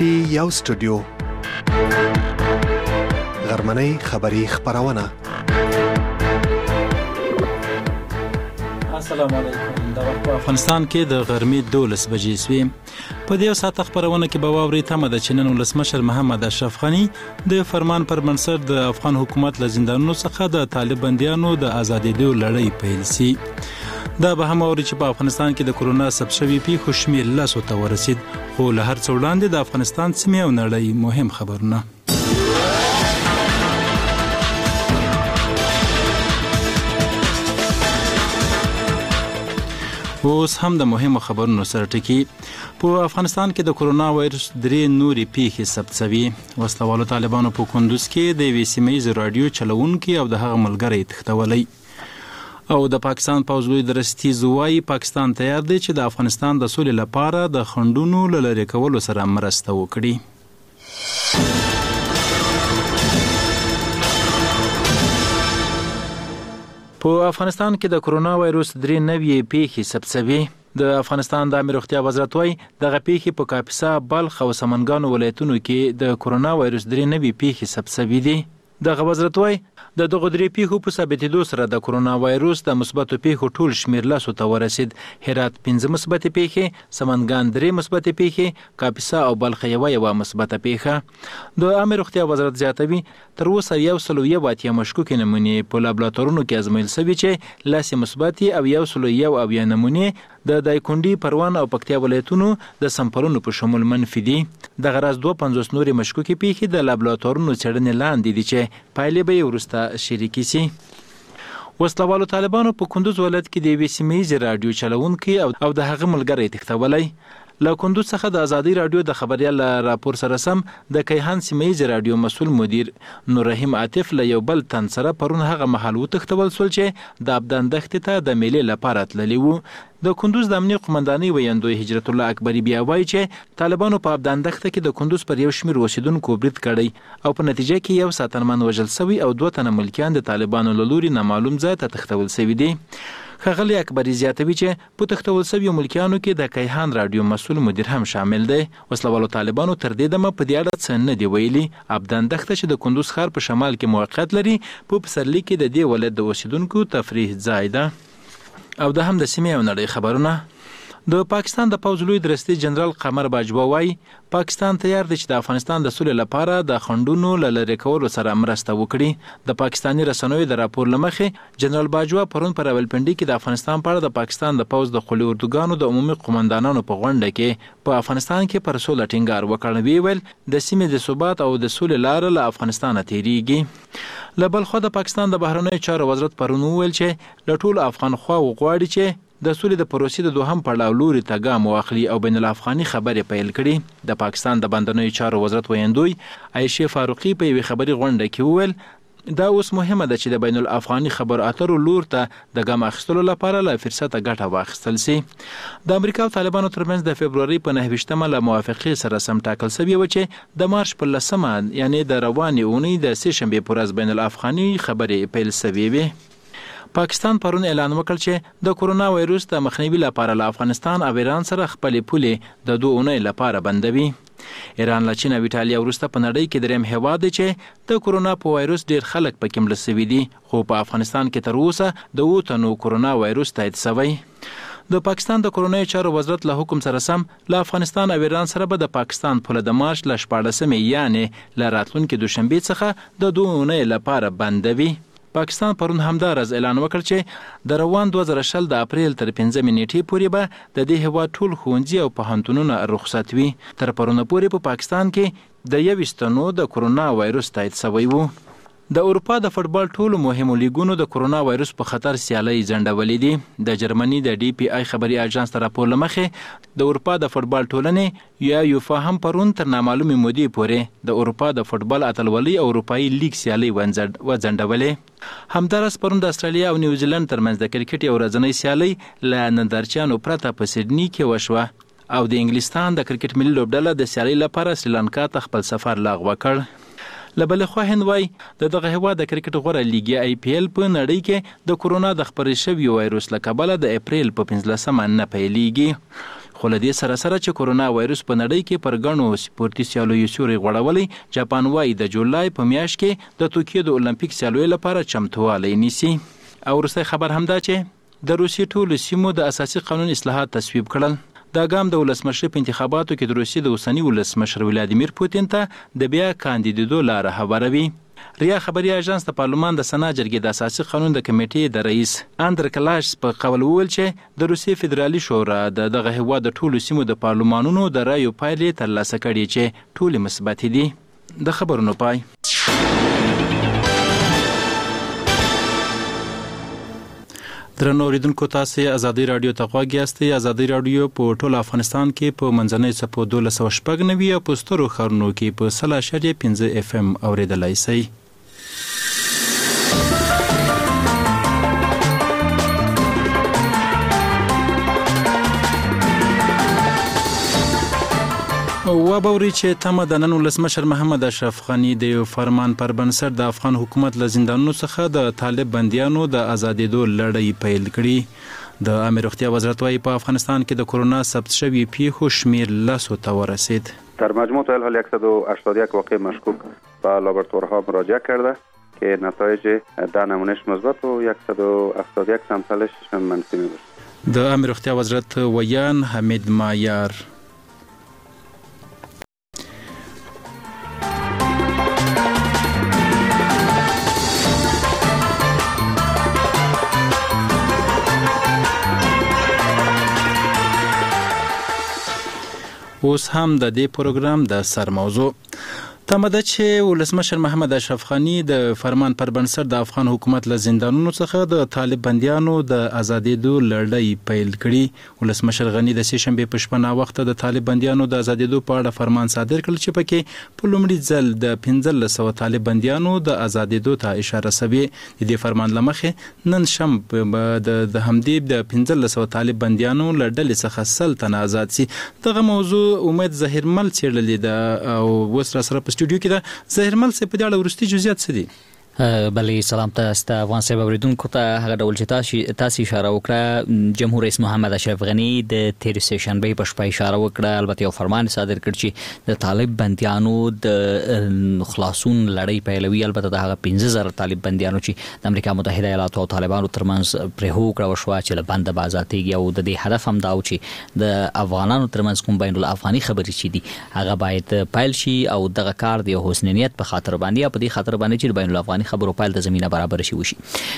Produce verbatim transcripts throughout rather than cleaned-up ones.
ټي یو سټوډیو غرمنۍ خبری خبرونه. السلام علیکم. د افغانستان کې د غرمې دولس بجې سوې. په دې ساعت خبرونه کې به واوري تمه ده چې نن ولسمشر محمد اشرف غني د فرمان پر بنسټ د افغان حکومت له زندانونو څخه د طالب بندیانو د ازادېدو لړۍ پیل شي. دا به هم اوري چې په افغانستان کې د کورونا ثبت شوي پیښو شمېر لسو ته ورسید. خو له هر څه وړاندې د افغانستان سیمې او نړۍ مهم خبرونه. اوس هم د مهمو خبرونو سره ټکی. په افغانستان کې د کورونا وایرس درې نورې پیښې ثبت شوي. وسلوالو طالبانو په کندوز کې د یوې سیمه ییزې راډیو چلوونکي او د هغه ملګری تښتولی. او د پاکستان پوځ لوی درستیز وایي پاکستان تیار دی چې د افغانستان د سولې لپاره د خنډونو له لرې کولو سره مرسته وکړي. په افغانستان کې د کورونا وایرس درې نوې پیښې ثبت شوي. د افغانستان د عامه روغتیا وزارت وايي دغه پیښې په کاپیسا، بلخ او سمنګانو ولایتونو کې د کورونا وایرس درې نوې پیښې ثبت شوي دي. دغه وزارت وايي د دغه درې پیښو په ثابتېدو سره د کورونا وایرس د مثبتو پیښو ټول شمېر لسو ته ورسید. هرات پنځه مثبتې پیښې، سمنګان درې مثبتې پیښې، کاپیسا او بلخ یوه یوه مثبته پیښه. د عامه روغتیا وزارت زیاتوي تر اوسه یو سل یو اتیا مشکوکې نمونې په لابراتوارونو کې ازمویل شوي چې لسې مثبتې او یو سل یو اویا نمونې د دایکنډي، پروان او پکتیا ولایتونو د سمپلونو په شمول منفي دي. دغه راز دوه پنځوس نورې مشکوکې پیښې د لابراتوارونو څېړنې لاندې دي چې پایلې به یې وروسته شریکې شي. وسلوالو طالبانو په کندوز ولایت کې د یوې سیمه ییزې راډیو چلوونکي او د هغه ملګری تښتولی. له کندوز څخه د ازادۍ راډیو د خبریال راپور سره سم د کیهان سیمه ییزې راډیو مسؤل مدیر نور رحیم عاطف له یو بل تن سره پرون هغه مهال وتښتول شول چې د ابدان دښتې ته د میلې لپاره تللي وو. د کندوز د امنیه قومندانۍ ویاندوی هجرت الله اکبري بیا وایي چې طالبانو په ابدان دښته کې د کندوز پر یو شمېر اوسیدونکو برید کړی او په نتیجه کې یو ساتنمن وژل شوی او دوه تنه ملکیان د طالبانو له لوري نامعلوم ځای ته تښتول شوي دي. ښاغلی اکبري زیاتوي چې په تښتول شویو ملکیانو کې د کیهان راډیو مسؤل مدیر هم شامل دی. وسلوالو طالبانو تر دې دمه په دې اړه څه نه دي ویلي. ابدان دښته چې د کندوز ښار په شمال کې موقعیت لري په پسرلي کې د دې ولایت د اوسیدونکو تفریح ځای ده. او د هم د سیمې او نړۍ خبرونه. د پاکستان د پوځ لوی درستیز جنرال قمر باجوا وايي پاکستان تیار دی چې د افغانستان د سولې لپاره د خنډونو له لرې کولو سره مرسته وکړي. د پاکستاني رسنیو د راپور له مخې جنرال باجوا پرون په راولپنډي کې د افغانستان په اړه د پاکستان د پوځ د قلي اردوګانو د عمومي قومندانانو په غونډه کې په افغانستان کې پر سوله ټینګار وکړ. وی ویل د سیمې د ثبات او د سولې لاره له افغانستان تیریږي. له بل خوا د پاکستان د بهرنیو چارو وزارت پرون وویل چې له ټولو افغان خواو غواړي چې د سولې د پروسې د دوهم پړاو لوري ته ګام واخلي او بین الافغاني خبرې پیل کړي. د پاکستان د بندرونو چارو وزارت ویاندوی عایشه فاروقي په یوې خبري غونډه کې وویل دا اوس مهمه ده چې د بین الافغاني خبر اترو لور ته د ګام اخیستلو لپاره له فرصته ګټه واخیستل شي. د امریکا او طالبانو ترمنځ د فبروري په نهه ویشتمه له موافقې سره سم ټاکل شوی و چې د مارچ په لسمه یعنی د روانې اونۍ د سې شنبې په ورځ بین الافغاني خبرې پیل شوې وي. پاکستان پرون اعلان وکړ چې د کورونا وایرس د مخنیوي لپاره له افغانستان او ایران سره خپلې پولې د دوه اونۍ لپاره بندوي. ایران له چین او ایټالیا وروسته په نړۍ کې دریم هیواد دی چې د کورونا په وایرس ډیر خلک پکې مړه شوي دي. خو په افغانستان کې تر اوسه د اووه تنو کورونا وایرس تایید شوی. د پاکستان د کورونایي چارو وزارت له حکم سره سم له افغانستان او ایران سره به د پاکستان پوله د مارچ له شپاړلسمې یعنې له راتلونکي دوشنبې څخه د دوه اونۍ لپاره بندوي. پاکستان پرون همدارز اعلان وکړ چې د روان دوه زره شل د اپریل تر پنځمې نیټې پورې به د دې هېواد ټول ښوونځي او پوهنتونونه رخصت وي. تر پرونه پورې په پا پاکستان کې د یویشت تنو د کورونا وایرس تایید شوی و. د اروپا د فوټبال ټولو مهمو لیګونو د کورونا وایرس په خطر سیالۍ ځنډولې دي. د جرمني د ډي پی آی خبري اژانس ته راپور له مخې د اروپا د فوټبال ټولنې یا یوفا هم پرون تر نامعلومې مودې پورې د اروپا د فوټبال اتلولۍ او اروپایي لیګ سیالۍ وځنډولې. همدارس پرون د استرالیا او نیوزیلند ترمنځ د کرکټ یو ورځنۍ سیالۍ له نندارچیانو پرته په سیډني کې وشوه او د انګلستان د کرکټ ملي لوبډله د سیالۍ لپاره سریلانکا ته خپل سفر لغوه کړ. له بلې خوا هند وایي د دغه هېواد د کرکټ غوره لیګ آی پی ایل په نړۍ کې د کورونا د خپرې شوي وایرس له کبله د اپریل په پنځلسمه نه پیلېږي. خو له دې سره سره چې کورونا وایروس په نړۍ کې پر ګڼو سپورتي سیالیو سیوری غوړولی، جاپان وايي د جولای په میاشت کې د توکیو د اولمپیک سیالیو لپاره چمتووالی نیسي. او وروستی خبر همدا چې د روسیې ټولو سیمو د اساسي قانون اصلاحات تصویب کړل. دا ګام د ولسمشر په انتخاباتو کې د روسیې د اوسني ولسمشر ولادیمیر پوتین ته د بیا کاندیدېدو لاره هواروي. ریا خبري اژانس د پارلمان د سنا جرګې د اساسي قانون د کمیټې د رئیس اندر کلاش په قول وویل چې د روسیې فدرالي شورا د دغه هیواد د ټولو سیمو د پارلمانونو د رایو پایلې ترلاسه کړي چې ټولې مثبت دي. د خبرونو پای. درنو اوریدونکو، تاسو ازادي رادیو ته غوږ یاستئ. ازادي رادیو په ټول افغانستان کې په منځنۍ څپو دولس سوه شپږ نوي او په سترو ښارونو کې په سل اعشاریه پنځه اف ام اوریدلای شئ. و باوري چې تمه د نن ولسمشر محمد اشرف غني د فرمان پر بنسټ د افغان حکومت له زندانونو څخه د طالب بندیانو د آزادېدو لړۍ پیل کړي. د عامه روغتیا وزارت وايي په افغانستان کې د کرونا ثبت شوي پیښو شمیر لسو ته ورسید. در مجموع تا الحال صد و هشتاد و یک واقع مشکوک به لابراتوارها مراجعه کرده که نتایج ده نمونهش مثبت و صد و هفتاد و یک سامپلش منفی میباشد. د عامه روغتیا وزارت ویان حمید مایار. اوس هم د دې پروګرام د سر موضوع تمه ده چې ولسمشر محمد اشرف غني د فرمان پر بنسټ د افغان حکومت له زندانونو څخه د طالب بندیانو د آزادېدو لړۍ پیل کړي. ولسمشر غني د سې شنبې په شپه ناوخته د طالب بندیانو د آزادېدو په اړه فرمان صادر کړ چې پکې په لومړي ځل د پنځلس سوه طالب بندیانو د آزادېدو ته اشاره شوې. د دې فرمان له مخې نن شم د همدې د پنځلس سوه طالب بندیانو له ډلې څخه سل تنه آزاد سي. دغه موضوع امید ظاهرمل څېړلې ده او اوس را سره استودیو کې ده. ظاهرمل صاحب په دې اړه وروستي جزئیات څه دي؟ بلې سلام تاسو ته افغان صاحب اوریدونکو ته. هغه ډول چې تاسو تاسو اشاره وکړه، جمهور رئیس محمد اشرف غني د تیر سې شنبې په شپه اشاره وکړه، البته یو فرمان صادر کړ چې د طالب بندیانو د خلاصون لړۍ پیلوي. البته د هغه پنځه زره طالب بندیانو چې د امریکا متحده ایالاتو او طالبانو ترمنځ پرې هوکړه وشوه چې له بند به آزادېږي، او د دې هدف هم دا و چې د افغانانو ترمنځ کوم بین الافغاني خبرې چې دي هغه باید پیل شي، او دغه کار د حسنیت په خاطر باندې په دې خاطر باندې چې بین الافغاني خبرو پایل د زمينه برابر شي وشي.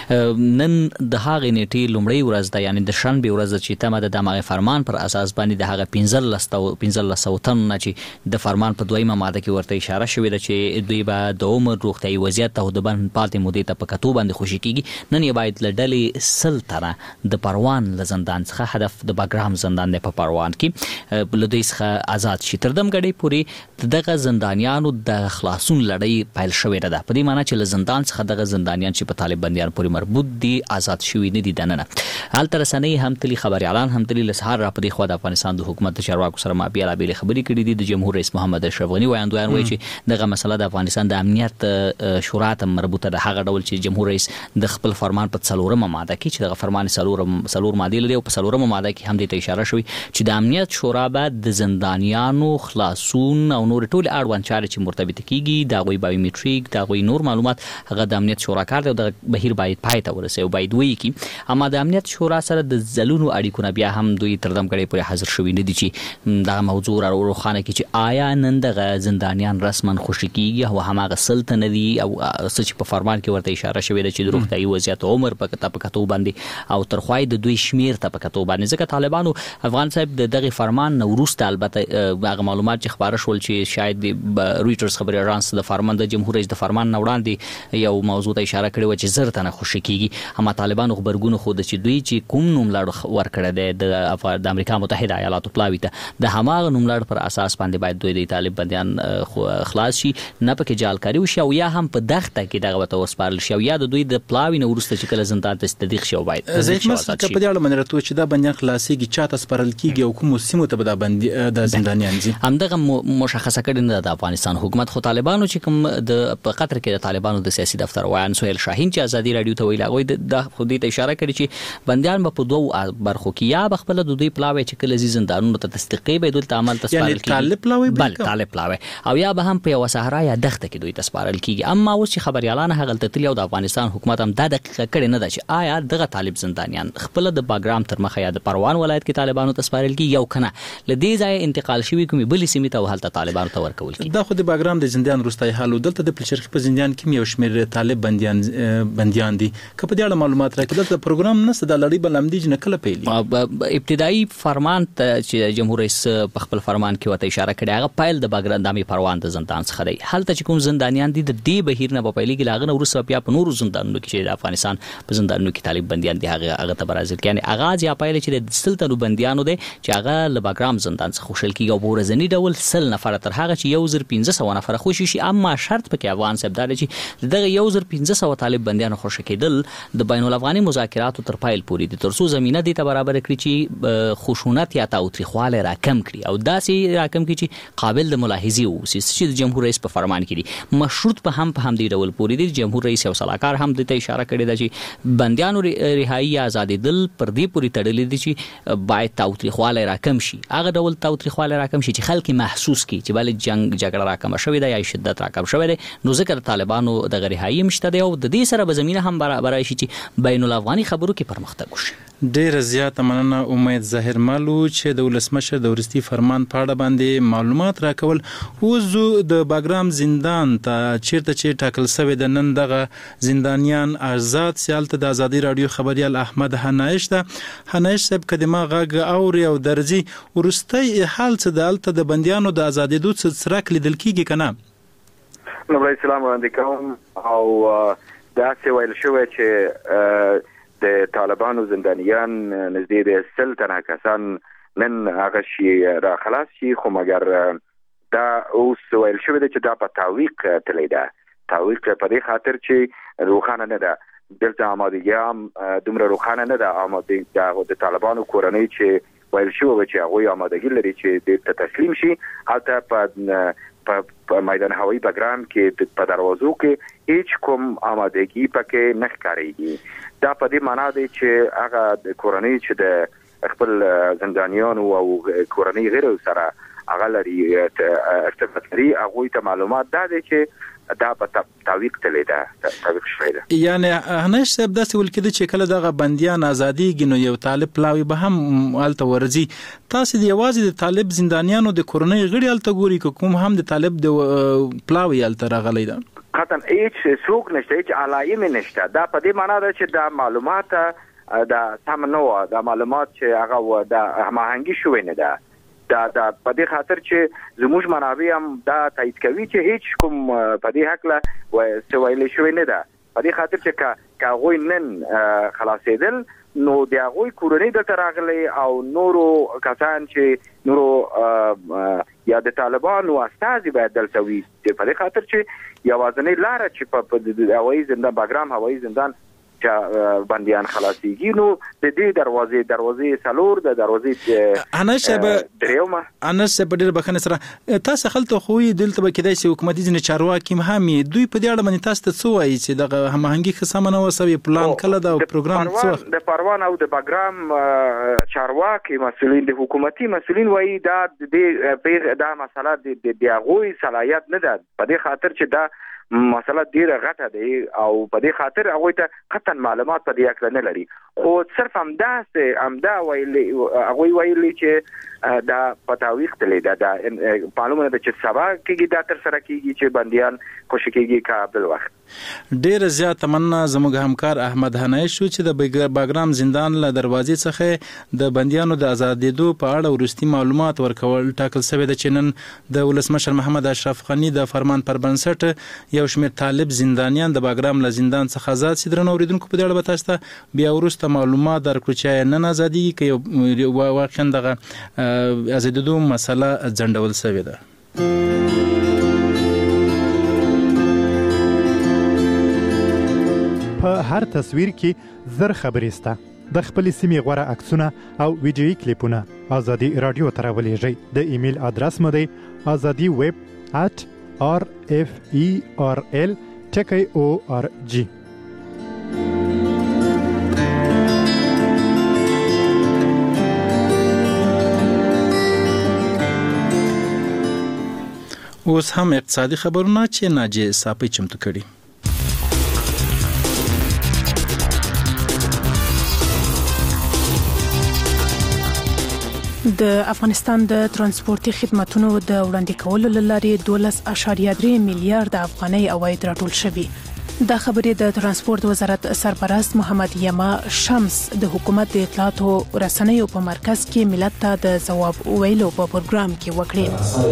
نن د هغه نیټې لومړی ورځ ده، یعنی د شنبه ورځ چې تمه د دماغ فرمان پر اساس باندې د هغه پنځلس سوه تن چې د فرمان په دویمه ماده کې ورته اشاره شوې ده چې دوی به د عمر روغتیايي وضعیت ته د بند پاتې مودې ته په کتو باندې خوشي کیږي. نن یې باید له ډلې سل تنه د پروان له زندان څخه، هدف د باګرام زندان دی په پروان کې، له دوی څخه آزاد شي. تر دمګړې پورې دغه زندانیانو د خلاصون لړۍ پیل شوې ده. په دې معنی چې له زندان څخه دغه زندانیان چې په طالب بندیان پورې مربوط دي آزاد شوي نه دي دننه. هلته رسنۍ هم تلي، خبريالان هم تلي، له سهار را په دې خوا د افغانستان د حکومت د چارواکو سره ما بېلابېلې خبرې کړې دي. د جمهور رئیس محمد اشرف غني وایندویان وایي چې دغه مسله د افغانستان د امنیت شورا ته مربوطه ده، هغه ډول چې جمهور رئیس د خپل فرمان په څلورمه ماده کې چې دغه فرمان څلورم څلور مادې لري او په څلورمه ماده کې هم دې ته اشاره شوې چې د امنیت شورا به د زندانیانو خلاصون او نور ټول اړوند چارې چې مرتبط کیږي، د هغوی بایومټریک، د هغوی نور معلومات، هغه د امنیت شورا کار دی او د بهیر باید پای ته ورسوي او باید وایي کی. اما د امنیت شورا سره د ځلونو اړیکونه بیا هم دوی تر دمګړې پورې حاضر شوي نه دي چې دا موضوع را روښانه کړي چې آیا نن دغه زندانیان رسما خوشي کیږي او هماغه سلطه نه دي او څه چې په فرمان کې ورته اشاره شوې ده چې د روغتیايي وضعیت عمر په کتاب کتو باندې او ترخوای د دوی شمیر ته په کتو باندې. ځکه طالبانو افغان صاحب د دغه فرمان نو وروسته البته هغه معلومات چې خبره شول چې شاید رويټرز خبري اژانس د فرمان د جمهور رئیس د فرمان نه وړاندې یو موضوع ته اشاره کړې و چې زر تنه خوشي کیږي. اما طالبانو خبرګون خو د چې دوی چې کوم نوملړ ورکړه ده د امریکا متحده ایالاتو پلاوی ته د هماغه نوملړ پر اساس باندې باید دوی د طالب بندیان خلاص شي، نه پکې جالکاری وشي او یا هم په دغه کې دغه وته وسپارل شي او یا د دوی د پلاوی نه ورسته چې کله زندان ته تدقیق شي. باید زه مسله په دې اړه منرتو چې دا بندیان خلاصيږي چاته سپارل کیږي او کوم سیمو ته به بندي د زندانیان دي همدغه مشخصه کړي نه د افغانستان حکومت. خو طالبانو چې کوم د په قطر کې د طالبانو د ولسی دفتر وایان سهیل شاهین چې ازادي رادیو ته ویل هغه د خودی ته اشاره کړې چې بندیان په دوه برخو کې یا بخپل د دوی پلاوي چې کله زندانونو ته تصدیقي به دوی عمل تسپارل کیږي طالب پلاوي بل طالب پلاوي او یا به هم په یو صحرا یا دښته کې دوی تسپارل کیږي. اما اوس چې خبريالان هغه تل یو د افغانستان حکومت هم دا دقیقه کړي نه ده چې آیا دغه طالب زندانیان خپل د باګرام تر مخه یا د پروان ولایت کې طالبانو تسپارل کیږي یو کنه لدې ځای انتقال شوی کومي بل سیمه ته حالت طالبانو ته ورکول کیږي. دا خو د باګرام د زندان روستای حالو دلته د پلچرخ په زندان کې یو شمیر طالب بنديان بنديان دي که په دې اړه معلومات راکړي. دلته پروګرام نشته د لړۍ بلمدي نه کله پیلي. ابتدایي فرمان چې جمهور رئیس په خپل فرمان کې وته اشاره کړې هغه پایل د باګرام دامي پروان د زندان څخه دی. حالت چې کوم زندانیان دي د دې بهیر نه په پیلي کې لاغنه ورسره بیا په نورو زندانونو کې چې د افغانستان په زندانونو کې طالب بنديان دي هغه هغه ته برازیل کې یعنی اغاز یا پایل چې د سلطنو بنديانو دي چې هغه له باګرام زندان څخه خوشل کیږي او ورځنی ډول سل نفر تر هغه چې یو زر پنځه سوه نفر خوشي شي. اما شرط پکې افغان سبدار چې دغه یو زر پنځه سوه طالب بنديان خوشی کېدل د بین الافغاني مذاکراتو تر پایل پورې دي ترڅو زمينه دي ته برابر کړي چې خشونت یا تاوتریخواله راکم کړي او داسې راکم کړي چې قابل د ملاحظه اوسي چې د جمهور رئیس په فرمان کې دي. مشروط په هم په هم دی ډول پورې دي. جمهور رئیس او صلاحکار هم د ته اشاره کړې ده چې بنديانو رهایی یا آزادي دل پر دې پورې تړلې دي چې باید تاوتریخواله راکم شي. هغه ډول تاوتریخواله راکم شي چې خلک محسوس کړي چې بل جنگ جګړه راکم شوې ده یا شدت راکم شوې ده نو ځکه طالبانو د رهایی مشته دی او د دې سره به زمينه هم برابر شي چې بین الافغاني خبرو کې پرمختګ وشي. ډیر زیات مننه امید ظاهر مالو چې د ولسمشر د ورستي فرمان په اړه باندې معلومات راکول. وزو د باګرام زندان ته چیرته چې ټاکل شوی د نن دغه زندانیان آزاد سیالت د ازادي رادیو خبريال احمد حنایش ته حنایش صاحب کدما غاګ او ریو درځي ورستي حال څه د الته د بنديانو د ازادي دوت سره لیدل کیږي کنه. نو برای سلام وړاندې کوم او دا څه ویل شوی چې د طالبانو زندانیان نږدې د سل تنه کسان نن هغه شي را خلاص شي خو مګر دا اوس ویل شوی دی چې دا په تعویق تللی ده. تعویق په دې خاطر چې روښانه نه ده دلته آمادګي هم دومره روښانه نه ده آمادګي د طالبانو کورنۍ چې ویل شوی چې هغوی آمادګي لري چې دې ته تسلیم شي. هلته په په میدان هوایی باګرام کې په دروازو کې هیڅ کوم آمادګي پکې نه ښکارېږي. دا په دې معنا دی چې هغه د کورنۍ چې د خپل زندانیانو او کورنۍ غیر سره هغه لري ارتباط لري هغوی ته معلومات دا دی چې دا په تعویق تللی ده تعویق شوی ده. یعنی هنش صاحب داسې ول کېده چې کله دغه بندیان ازادیږي نو یو طالب پلاوي به هم هلته ورځي. تاسو د یوازې د طالب زندانیانو د کورنۍ غړي هلته ګوري که کوم هم د طالب د پلاوي هلته راغلی ده؟ قطعا هیڅ څوک نشته هیڅ علایم نشته. دا په دې معنا ده چې دا معلومات دا سم نه وه. دا معلومات چې هغه د هماهنګي شوی نه ده. دا دا په دې خاطر چې زموږ منابع هم دا تایید کوي چې هیڅ کوم په دې حقله څه ویل شوی نه ده. په دې خاطر چې که هغوی نن خلاصېدل نو د هغوی کورنۍ دلته راغلی او نورو کسان چې نورو یا د طالبانو استازي باید دلته وي. په دې خاطر چې یوازینۍ لاره چې په هوایي زندان باګرام هوایي زندان چې بنديان خلاصيږي نو د دې دروازې دروازې سالور د دروازې انشه دریومه انشه په ډېر بخنه سره تاسو خلته خو دلته به کېدای شي حکومتي ځنه چارواکي هم دوی په دې اړه باندې تاسو ته څه وایي چې دغه هماهنګي خصمنه وسوي پلان کله دا پروګرام څه د پروان او د باګرام چارواکي مسؤلین د حکومتي مسؤلین وایي دا د دا مسله د دیغوي صلاحیت نه ده. په دې خاطر چې دا مسله ډیره غټه دی او په دې خاطر هغوی ته قطعا معلومات په دې اړه نه لري. خو صرف همداسې همدا ویلي هغوی ویلي چې دا په تعویق تللی ده. دا معلومه ده چې سبا کېږي دا ترسره کېږي چې بندیان خوشي کېږي که بل وخت. ډېره زیاته مننه زموږ همکار احمد حنایش شو چې د باګرام زندان له دروازې څخه د بندیانو د ازادېدو په اړه وروستي معلومات ورکول ټاکل شوی ده چې نن د ولسمشر محمد اشرف غني د فرمان پر بنسټ یو شمېر طالب زندانیان د باګرام له زندان څخه آزاد شي. درنو اوریدونکو په دې اړه به تاسو ته بیا وروسته معلومات درکړو چې نن ازادیږي که یو واقعا دغه ازادېدو مسله ځنډول شوې ده. په هر تصویر کې زر خبرې سته. د خپلې سیمې غوره عکسونه او ویډیویي کلیپونه ازادي رادیو ته راولېږئ. د ایمیل ادرس مو دی ازادي ویب ات آر اف ای آر ال ټکی او آر جی. اوس هم اقتصادي خبرونه چې ناجی صافي چمتو کړي. د افغانستان د ترانسپورتي خدماتو د وړاندې کولو لپاره دولس اعشاریه درې میلیارډ افغانۍ عواید راټول شوي. د خبرې د ترانسپورت وزارت سرپرست محمد یما شمس د حکومت د اطلاعات او رسنیو په مرکز کې ملت ته د ځواب ویلو په پروګرام کې وکړي.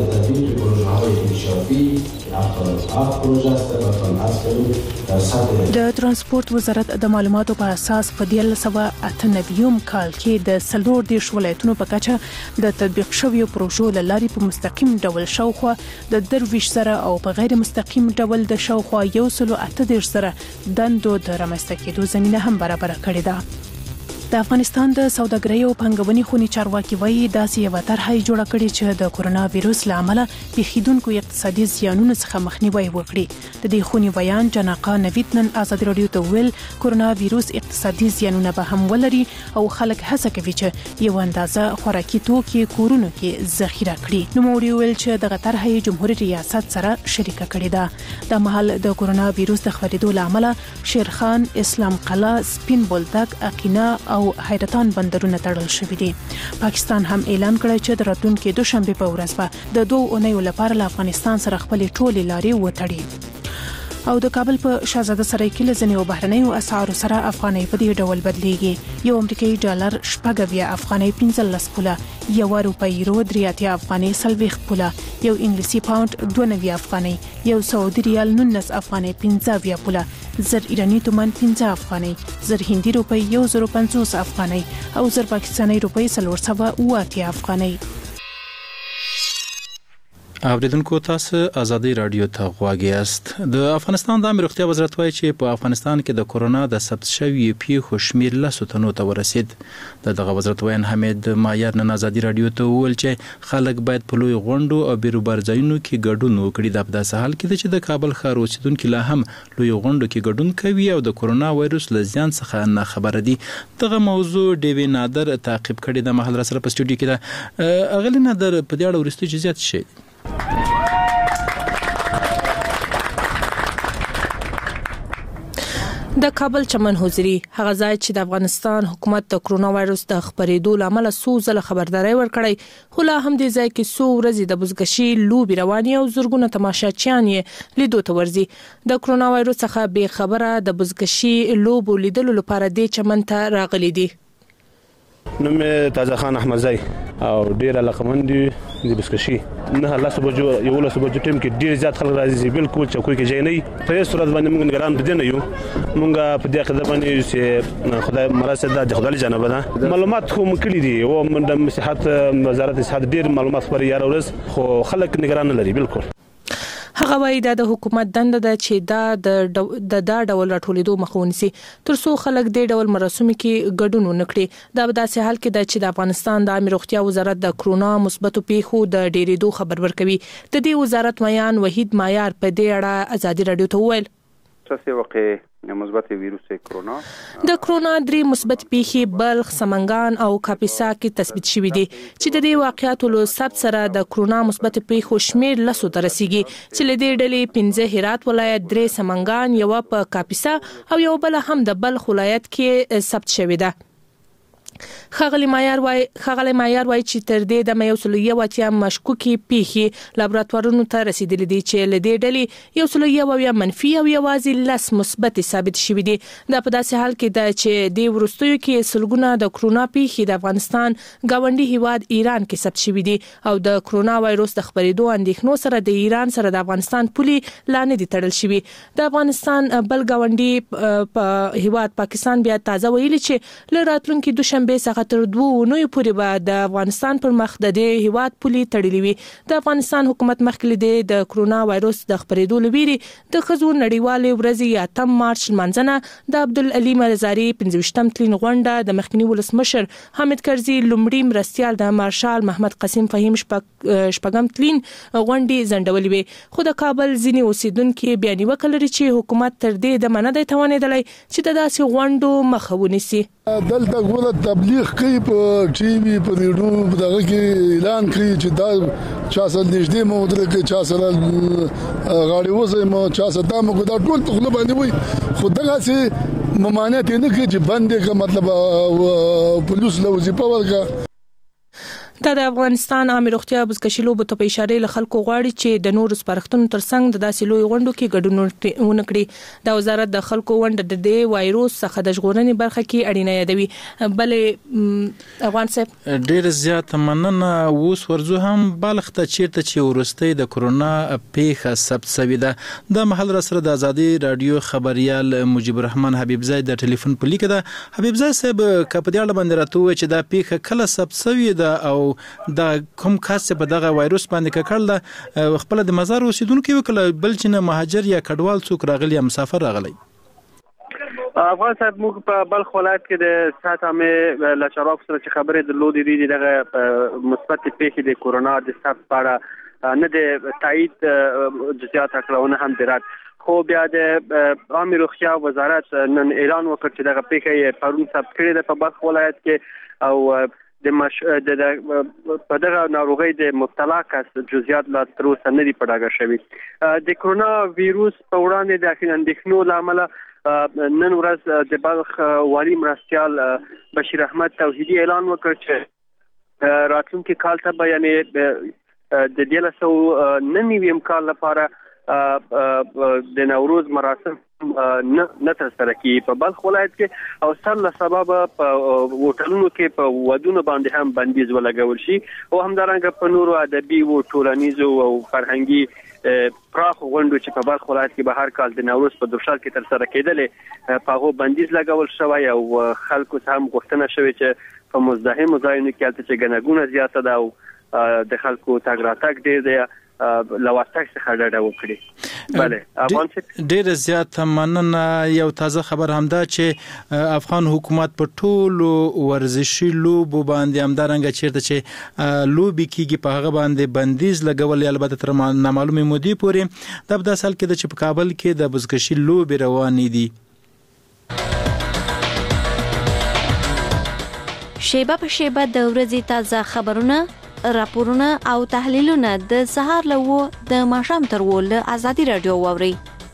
د ترانسپورت وزارت د معلوماتو په اساس په دیارلس سوه اته نوي کال کې د څلور دیرش ولایتونو په کچه د تطبیق شویو پروژو له لارې په مستقیم ډول شاوخوا د درویش سره او په غیر مستقیم ډول د شاوخوا یو سل اته دیرش سره دندو د رامنځته کېدو زمینه هم برابر کړې ده. د افغانستان د سوداګرۍ او پنګونې خونی چارواکي وایي داسې یو طرحه جوړه کړې چې د کورونا وایروس له امله پیښیدونکو اقتصادي زیانونو څخه مخنیوي وکړي. د دې خونی بیان جناقا نوید نن آزاد رادیو ته ویل کورونا وایروس اقتصادي زیانونه به هم ولري او خلک هڅه کوي چې یو اندازه خوراکي توکي کورونو کې ذخیره کړي. نو موږ ویل چې د طرحه جمهوریت ریاست سره شریکه کړې ده. د محل د کورونا وایروس د خپرېدو له امله شیرخان، اسلام قلعه، سپین بولدک، اقینا او حیرتان بندرونه تړل شوي دي. پاکستان هم اعلان کړی چې د راتلونکي دوشنبه په ورځ به د دوه اونیو لپاره له افغانستان سره خپل ټولې لارې وتړي. او د کابل په شاهزاده سرای کې لزنی او بهرنیو اسعارو سره افغانۍ په دې ډول بدلیږي. یو امریکایي ډالر شپږ افغانۍ پنځلس پوله، یو روپۍ یورو درې اتیا افغانۍ څلوېښت پوله، یو انګلیسي پاوند دوه نوي افغانۍ، یو سعودي ریال نولس افغانۍ پنځه اویا پوله، زر ایرانی تومان پنځه افغانۍ، زر هندي روپۍ یو زر پنځوس افغانۍ او زر پاکستاني روپۍ څلور سوه اوه اتیا افغانۍ. اوریدونکو تاسو آزادی رادیو ته غواړئ است. د افغانستان د امنیت روغتیا وزارت وایي چې په افغانستان کې د کورونا د ثبت شوی پیښو شمیر لسو تنو ته ورسید. د دغه وزارت وایي حمید مایار نن آزادی رادیو ته وویل چې خلک باید په لوی غونډو او بیروبار ځایونو کې ګډون وکړي. د داسې حال کې چې د کابل ښار اوسیدونکو لا هم لوی غونډو کې ګډون کوي او د کورونا وایروس له زیان څخه نه خبر دي. دغه موضوع ډیوی نادر تعقیب کړي. د محل سره په سټوډیو کې ده. اغلی نادر په دې اړه ورستي جزئیات شي. د کابل چمن حضوري هغه ځای چې د افغانستان حکومت د کرونا وایروس د خبرېدو لامل څو ځله خبرداري ورکړی، خو لا هم دې ځای کې څو ورځې د بزګشي لوبي رواني او زرګونه تماشاچیان یې لیدو ته ورځي. د کرونا وایروس څخه به خبره د بزګشي لوبو لیدلو لپاره د چمن ته راغلي دي. نوم تازه خان احمدزی او ډیر علاقمند دي د بسکشي. نه الله سبحانه یو له سبحانه ټیم کې ډیر زیات خلک راځي، بالکل چوکۍ کې ځای نه په صورت باندې موږ نگران پدې نه یو. موږ په دې خدای باندې چې خدای مرسته د خدای جناب ده معلومات خو مکړي دي او د صحت وزارت صحت ډیر معلومات خبري یار ورس، خو خلک نگران نه لري. بالکل هغه وایي دا د حکومت دنده ده چې دا د دا ډول راټولېدو مخه ونیسي ترڅو خلک د ډول مراسمو کې ګډون ونکړي. دا په داسې حال کې ده چې د افغانستان د امنیت روغتیا وزارت د کرونا مثبتو پیښو د ډېرېدو خبر ورکوي. د دې وزارت میان وحید مایار په دې اړه آزادي رادیو ته وویل څه واقع مثبت ویروس کرونا د کرونا درې مثبت پیښې بلخ، سمنګان او کاپیسا کې تثبیت شوې دي چې د دې واقعیاتو له ثبت سره د کرونا مثبت پیښو شمیر لسو ته رسیدي چې له دې ډلې پنځه هرات ولایت، درې سمنګان، یو په کاپیسا او یو بل هم د بلخ ولایت کې ثبت شوې ده. خغلی مایار وای خغلی مایار وای چې تر دې د یو سل یو اتیا مشکوکي پیښې لابراتوارونو ته رسیدلې دي چې له دې ډلې یو سل یو یا منفي او یوازې لس مثبت ثابت شوي دي. دا په داسې حال کې ده چې د ورستیو کې سلګونه د کرونا پیښې د افغانستان گاونډي هیواد ایران کې ثبت شوي دي او د کرونا وایروس د خبرېدو اندېښنو سره د ایران سره د افغانستان پولې لا نه دي تړل شوي. د افغانستان بل گاونډي په هیواد پاکستان بیا تازه ویلي چې له راتلونکي دوشنبه شنبه څخه تر دوه اونیو پورې به د افغانستان پر مخ د دې هیواد پولي تړلې وي. د افغانستان حکومت مخکې د کرونا وایروس د خپرېدو لویري د خزو نړیوالې ورځې اتم مارچ منځنه د عبدالعلی مرزاري پنځه تلین غونډه د مخکنی ولسمشر حامد کرزي لومړي مرستيال د مارشال محمد قاسم فهیم شپږم تلین غونډې ځنډولې وي. خو د کابل ځینې اوسیدونکو بیا نیوکه لري چې حکومت تر دې د منه دی توانېدلی چې د داسې غونډو مخه ونیسي. دلته ګوره تبلیغ کوي په ټي وي په ریډیو په دغه کې اعلان کوي چې دا چا سره نږدې مو ودرېږي چا سره غاړې وځي مو چا سره دا مو دا ټول په خپل باندې وي خو دغه سي ممانعت نه کوي چې بندې کا مطلب پولیس له وظیفه ورکړه. دا د افغانستان عامه روغتیا بزکشي لوبو ته په اشاره له خلکو غواړي چې د نورو سپارښتنو ترڅنګ د داسې لوی غونډو کې ګډون ونکړي. د وزارت د خلکو ونډه د دې وایروس څخه د ژغورنې برخه کې اړینه یادوي. بلې افغان صاحب ډیر زیات مننه. اوس ورزو هم بالغ ته چیرته چې ورستۍ د کرونا پیښه ثبت شوې ده. د محل را سره د ازادي رادیو خبريال مجيب الرحمن حبيب زاید د ټلیفون په لیکه ده. حبيب زاید صاحب کپ دی اړه باندې راته چې دا پیښه کله ثبت شوې ده او دا کوم خاص په دغه وایروس باندې ککړل خپل د مزار اوسیدونکو وکړه بل چې نه مهاجر یا کډوال څوک راغلی یا مسافر راغلی. افغان صاحب موږ په بلخ ولایت کې د ساتامه لچراف سره چې خبرې درلودې دي دغه مثبت پیښې د کرونا د ثبت لپاره نه د تایید جزئیات کړهونه هم درات خو بیا د عامه روغتیا وزارت نن اعلان وکړ چې دغه پیښه پرون ثبت کړې ده په بلخ ولایت کې او د مش د په دغه ناروغي د مبتلا کس جزئیات لا تر اوسه نه دي پډاګه شوی. د کرونا وایروس په وړاندې د اندېښنو لامل نن ورځ د بلخ والی مرستيال بشیر احمد توحیدی اعلان وکړ چې راتلونکي کال ته به یعنی د دې له سو ننویم کال لپاره د نوروز مراسم نه نه تر سره کی په بلخ ولایت کې او سر له سبب په هوټلونو کې په ودونو باندې هم بندیز ولګول شي او همدارنګه په نورو ادبي او ټولنیزو او فرهنګي پراخ غونډو چې په بلخ ولایت کې به هر کال د نوروز په دوشال کې تر سره کېدل په هغه بندیز لګول شوی او خلکو ته هم غوښتنه شوی چې په مزدحم ځایونو کې چې ګڼګونه زیاته ده او د خلکو تګ راتګ ډیر دی لواتک څخه ډډه وکړي. بله افغان ډیر زیات مننه. یو تازه خبر هم ده چې افغان حکومت په ټولو ورزشي لوبو باندې همدارنګه چیرته چې لوبي کیږي په هغه باندې بندیز لګول البته تر نامعلومه مودې پورې د په اصل کې د چې په کابل کې د بزکشي لوبي روانې دي. شیبه په شیبه د ورځې تازه خبرونه راپورونه او تحلیلونه د سهار له و د ماښام تر و له ازادي رادیو واوري.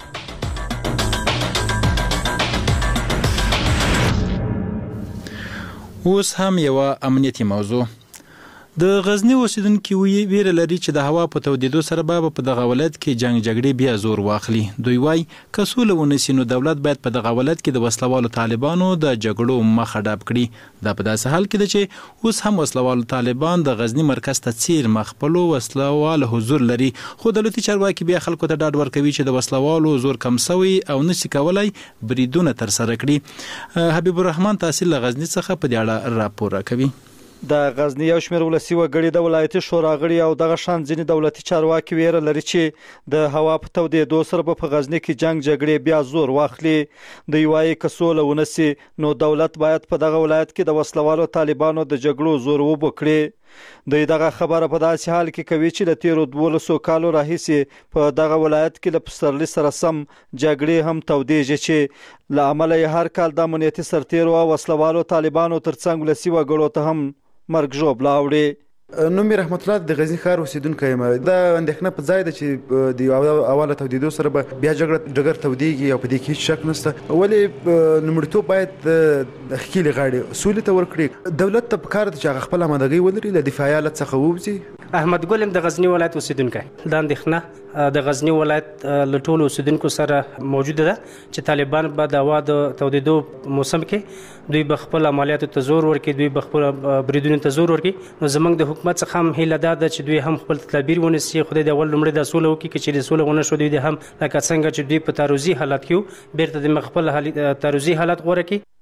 اوس هم یو امنیتي موضوع. د غزنی اوسیدونکو ویره لري چې د هوا په تودیدو سره به په دغه ولایت کې جنگ جګړې بیا زور واخلي. دوی وايي کسول ونسي نو دولت باید په دغه ولایت کې د وسلوالو طالبانو د جګړو مخه ډاب کړي. دا په داسې حال کې ده چې اوس هم وسلوالو طالبان د غزنی مرکز ته چیر مخبلو وسلوال حضور لري خو دولتي چارواکي بیا خلکو ته ډاډ ورکوي چې د وسلوالو زور کم سوی او نشي کولای بریدونه تر سره کړي. حبیب الرحمن تحصیل غزنی څخه په دې اړه راپور راکوي. د غزنی یو شمېر ولسی وګړي د ولایتي شورا غړي او دغه شان ځینې دولتي چارواکي ویره لري چې د هوا په تودېدو سره په غزنی کې جنگ جګړې بیا زور واخلي. د یوای کسول ونسي نو دولت باید په دغه ولایت کې د وسلوالو طالبانو د جګړو زور وبکړي. د دغه خبره په داسې حال کې کوي چې د تیرو دولسو کالو راهیسې په دغه ولایت کې له پسرلي سره سم جګړې هم تودېږي چې له امله یې هر کال د امنیتي سرتیرو او وسلوالو طالبانو ترڅنګ ولسي وګړو ته هم مرګ ژوبله اوړي. نومي رحمت الله د غزنی ښار اوسیدونکی یم. دا اندېښنه په ځای ده چې د اوله تودېدو سره به بیا جګړه ډګر تودېږي او په دې کې هیڅ شک نشته. ولې لومړیتوب باید د ښکېلې غاړې سولې ته ورکړي. دولت ته پکار ده چې هغه خپله امادګۍ ولري له دفاعي حالت څخه ووځي. احمد ګل یم د غزنی ولایت اوسیدونکی. دا اندېښنه د غزنی ولایت له ټولو اوسیدونکو سره موجوده ده چې طالبان به د هوا د تودېدو موسم کې دوی به خپل عملیاتو ته زور ورکړي دوی به خپل بریدونو ته زور ورکړي. نو زمونږ د حکومت څخه هم هیله ده چې دوی هم خپل تدابیر ونیسي. خدای دې اول لومړی د سوله وکړي چې د سوله ونه شو دوی هم لکه څنګه چې دوی په تعرضي حالت کې بیرته د خپل تعرضي حالت غوره کړي.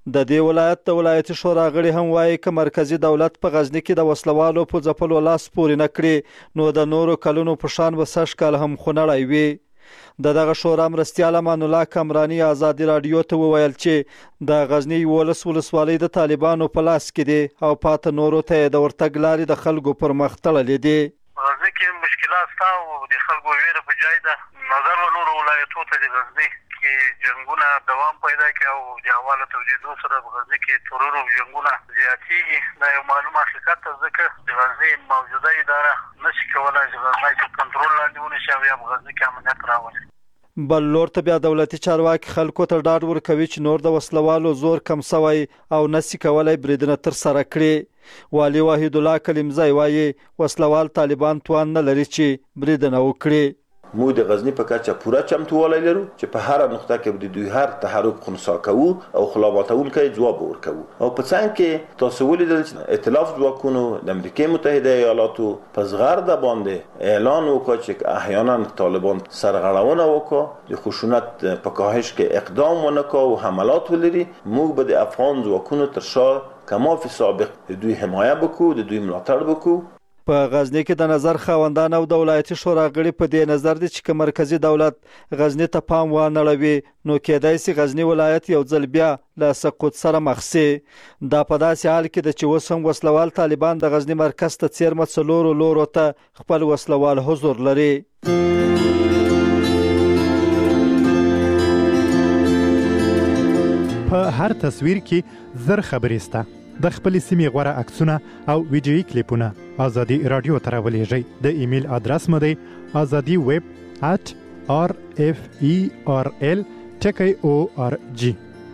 د دې ولایت د ولایتي شورا غړي هم وایي چې مرکزی دولت په غزنی کې د وسلوالو په ځپلو لاس پورې نه کړي نو د نورو کلونو په شان به سږ کال هم خونړی وي د دغه شورا مرستیال امان الله کمرانی آزادي رادیو ته وویل چې د غزنی ولس ولسوالۍ د طالبانو په لاس کې دي او پات نورو ته د ورتګ لارې د خلکو پر مخ تړلې دي. غزنی کې مشکلات تا او د خلکو ویره په جای ده نظر و نور ولایتونو ته د غزنی کې جنگونه دوام پیدا کوي او د حواله توجیدو سره په غزنی کې ترور او جنگونه زیاتېږي دا یو معلومه حقیقت ده ځکه د غزنی موجوده اداره نشي کولای چې غزنی په کنټرول لاندې ونیسي او یا په غزنی کې امنیت راولي. بل لور ته بیا دولتي چارواکي خلکو ته ډاډ ورکوي چې نور د وسلوالو زور کم سوی او نسی کولای بریدونه تر سره کړي. والي وحید الله کلیمزای وایي وسلوال طالبان توان نه لري چې بریدونه وکړي. موږ د غزنی په کچه پوره چمتووالی لرو چې په هر نقطه کې د دوی هر تحرک خنثی کوو او خلاباتونکو ځواب ورکوو او په څنګ کې تاسو ولیدل چې ائتلاف ځواکونو د امریکای متحده ایالاتو په زغرده باندې اعلان وکړ چې احیانا طالبان سرغړونه وکړي د خشونت په کاهش کې اقدام ونکړي او حملات ولري موږ به د افغان ځواکونو تر شا کما فی سابق د دوی حمایت وکړو د دوی ملاتړ وکړو. په غزنی کې د نظر خاوندان او د ولایتي شورا غړي په دې نظر دي چې مرکزی دولت غزنی ته پام وانهړوي نو کېدای شي غزنی ولایت یو ځل بیا له سقوط سره مخ شي. دا په داسې حال کې د چې اوس هم وسلوال طالبان د غزنی مرکز ته څیرمه څلورو لورو ته خپل وسلوال حضور لري. په هر تصویر کې زر خبرې سته. د خپل سیمې غوړه عکسونه او ویډیويي کلیپونه آزادي رادیو ته راولېږئ. د ایمیل ادرس مو دی azadi web at r f e r l ټکی او ار جی.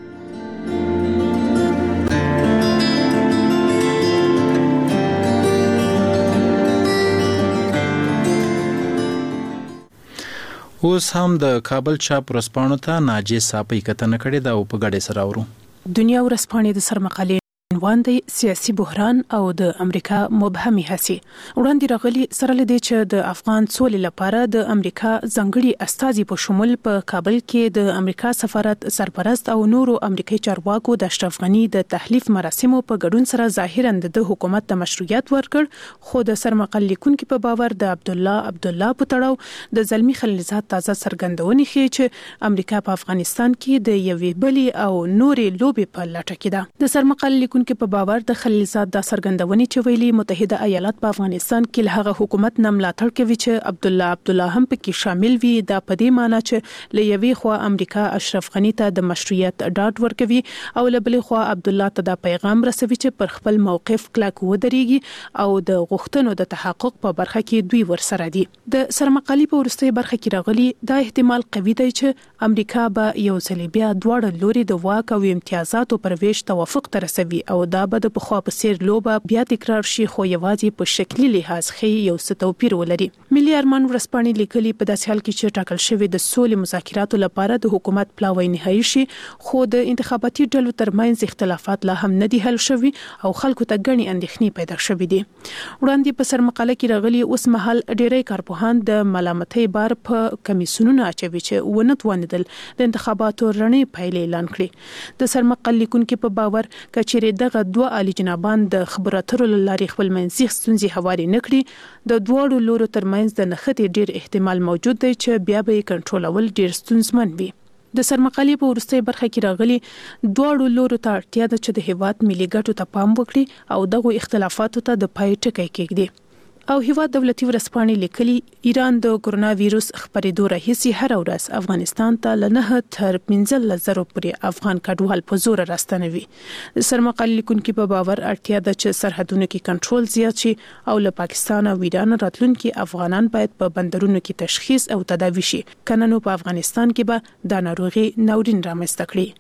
اوس هم د کابل چاپ ورځپاڼو ته ناجیه صاحب کتنه کړې ده او په ګډه سره اورو. دنیا ورځپاڼې د سرمقالې عنوان دی سیاسي بحران او د امریکا مبهمي هڅې. وړاندې راغلي سره لدی چې د افغان سولې لپاره د امریکا ځانګړي استازي په شمول په کابل کې د امریکا سفارت سرپرست او نورو امریکایي چارواکو د اشرف غنی د تحلیف مراسمو په ګډون سره ظاهرا د حکومت ته مشروعیت ورکړ خو د سرمقال لیکونکو په باور د عبد الله عبد الله په تړاو د زلمی خلیلزاد تازه څرګندونې ښيي چې امریکا په افغانستان کې د یوې بلې او نورې لوبې په لټه کې ده. د سرمقال لیکونکو کې په باور د خلیلزاد د سرګندونې چې ویلي متحده ایالات په افغانستان کې له هغه حکومت نه ملاتړ کوي چې عبد الله عبد الله هم پکې شامل وي. دا په دې معنی چې له یوې خوا امریکا اشرف غنی ته د مشروعیت ډاډ ورکوي او له بلې خوا عبد الله ته د پیغام رسوي چې پر خپل موقف کلک ودرېږي او د غوښتنو د تحقق په برخه کې دوی ورسره دي. د سرمقالي په وروستۍ برخه کې راغلي دا احتمال قوي دی چې امریکا به یو ځل بیا دواړه لوري د واک او امتیازاتو پر ویش توافق ته رسوي او دا به د پخوا په څیر لوبه بیا تکرار شي خو یوازې په شکلي لحاظ خې یو څه توپیر ولري. ملي ارمان ورځپاڼې لیکلي په داسې حال کې چې ټاکل شوی د سولې مذاکراتو لپاره د حکومت پلاوی نهایی شي خو د انتخاباتي ډلو ترمنځ اختلافات لا هم نه دي حل شوي او خلکو ته ګڼې اندېښنې پیدا شوې دي. وړاندې په سرمقاله کې راغلي اوس مهال ډېری کارپوهان د ملامتۍ بار په کمیسیونونو اچوي چې ونه توانیدل د انتخاباتو رڼې پایلې اعلان کړي. د سرمقال لیکونکو په باور کچېرې دغه دوه عالی جنابان د خبرو اترو لارې خپل منځي ستونزې هواري نکړي د دوړو لورو ترمنځ د نښتې ډیر احتمال موجود دی چې بیا به کنټرولول ډیر ستونزمن وي. د سرمقالي په وروستۍ برخه کې راغلي دوړو لورو ته اړتیا ده چې د هیواد ملي ګټو ته پام وکړي او دغه اختلافاتو ته د پای ټکی کېږدي. او هیواد دولتي ورځپاڼې لیکلي ایران د کرونا وایروس خپرېدو راهیسې هر ورځ افغانستان ته له نه تر پنځلس زره پورې افغان کډوال په زور راستنوي. د سرمقال لیکونکو په باور اړتیا ده چې سرحدونو کې کنټرول زیات شي او له پاکستان او ایران راتلونکي افغانان باید په بندرونو کې تشخیص او تداوي شي کنه نو په افغانستان کې به د ناروغي ناورین رامنځته کړي.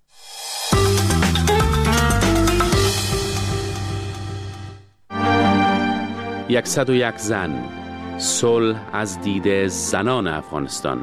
یکصد و یک زن، صلح از دید زنان افغانستان.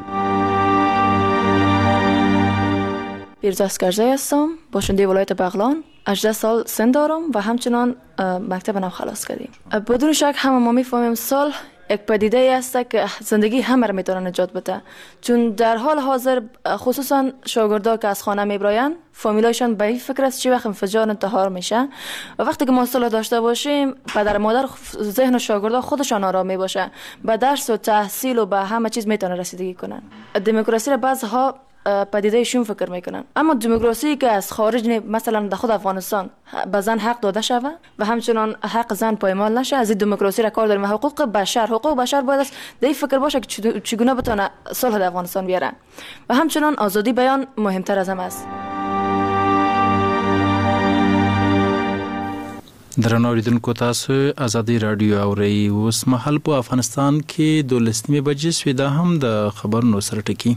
پیروز اسکرزی هستم، باشنده ولایت بغلان. هجده سال سن دارم و همچنان مکتب نو خلاص کردیم. بدون شک همه ما میفهمیم صلح یک پدیده است که زندگی همه را میتونه نجات بده، چون در حال حاضر خصوصا شاگردا که از خانه میبراین فامیلایشان به این فکر است چه وقت انفجار انتحار میشه و وقتی که ما صلح داشته باشیم پدر مادر ذهن شاگردا خودشان آرام میباشه، به درس و تحصیل و به همه چیز میتونه رسیدگی کنن. دموکراسی را بعضها پدیدهشون فکر میکنن، اما دموکراسی که از خارج مثلا در خود افغانستان به زن حق داده شود و همچنان حق زن پایمال نشه، از این دموکراسی را کار داریم. حقوق بشر حقوق بشر باید است در این فکر باشه که چگونه بتونه صلح در افغانستان بیاره و همچنان آزادی بیان مهمتر از همه است. درنو اوریدونکو تاسو ازادي رادیو اوري اوس مهال په افغانستان کې د لسمې بجې سوي دا هم د خبرونو سره ټکی.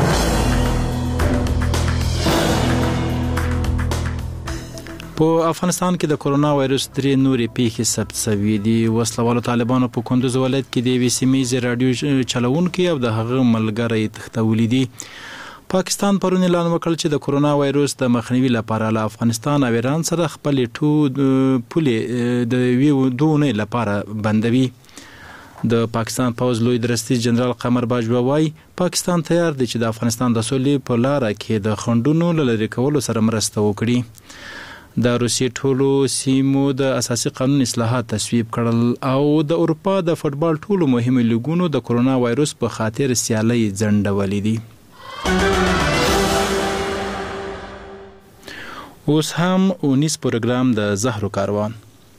په افغانستان کې د کورونا وایرس درې نورې پیښې ثبت شوې دي. وسلوالو طالبانو په کندوز ولایت کې د وی سیمې رادیو چلوونکي او د هغه ملګری تختولې دي. پاکستان پرون اعلان وکړ چې د کورونا وایرس د مخنیوي لپاره له افغانستان او ایران سره خپل ټو پولې د ویو دونه لپاره بندوي. د پاکستان پوز لوی درستی جنرال قمر باجوا وايي پاکستان تیار دی چې د افغانستان د سولې په لار کې د خندونو لری کولو سره مرسته وکړي. د روسیې ټولو سیمو د اساسي قانون اصلاحات تصویب کړل او د اروپا د فوتبال ټولو مهمو لیګونو د کورونا وایرس په خاطر سیالي ځنډولې دي. اوس هم اونیس پروګرام د زهرو کاروان.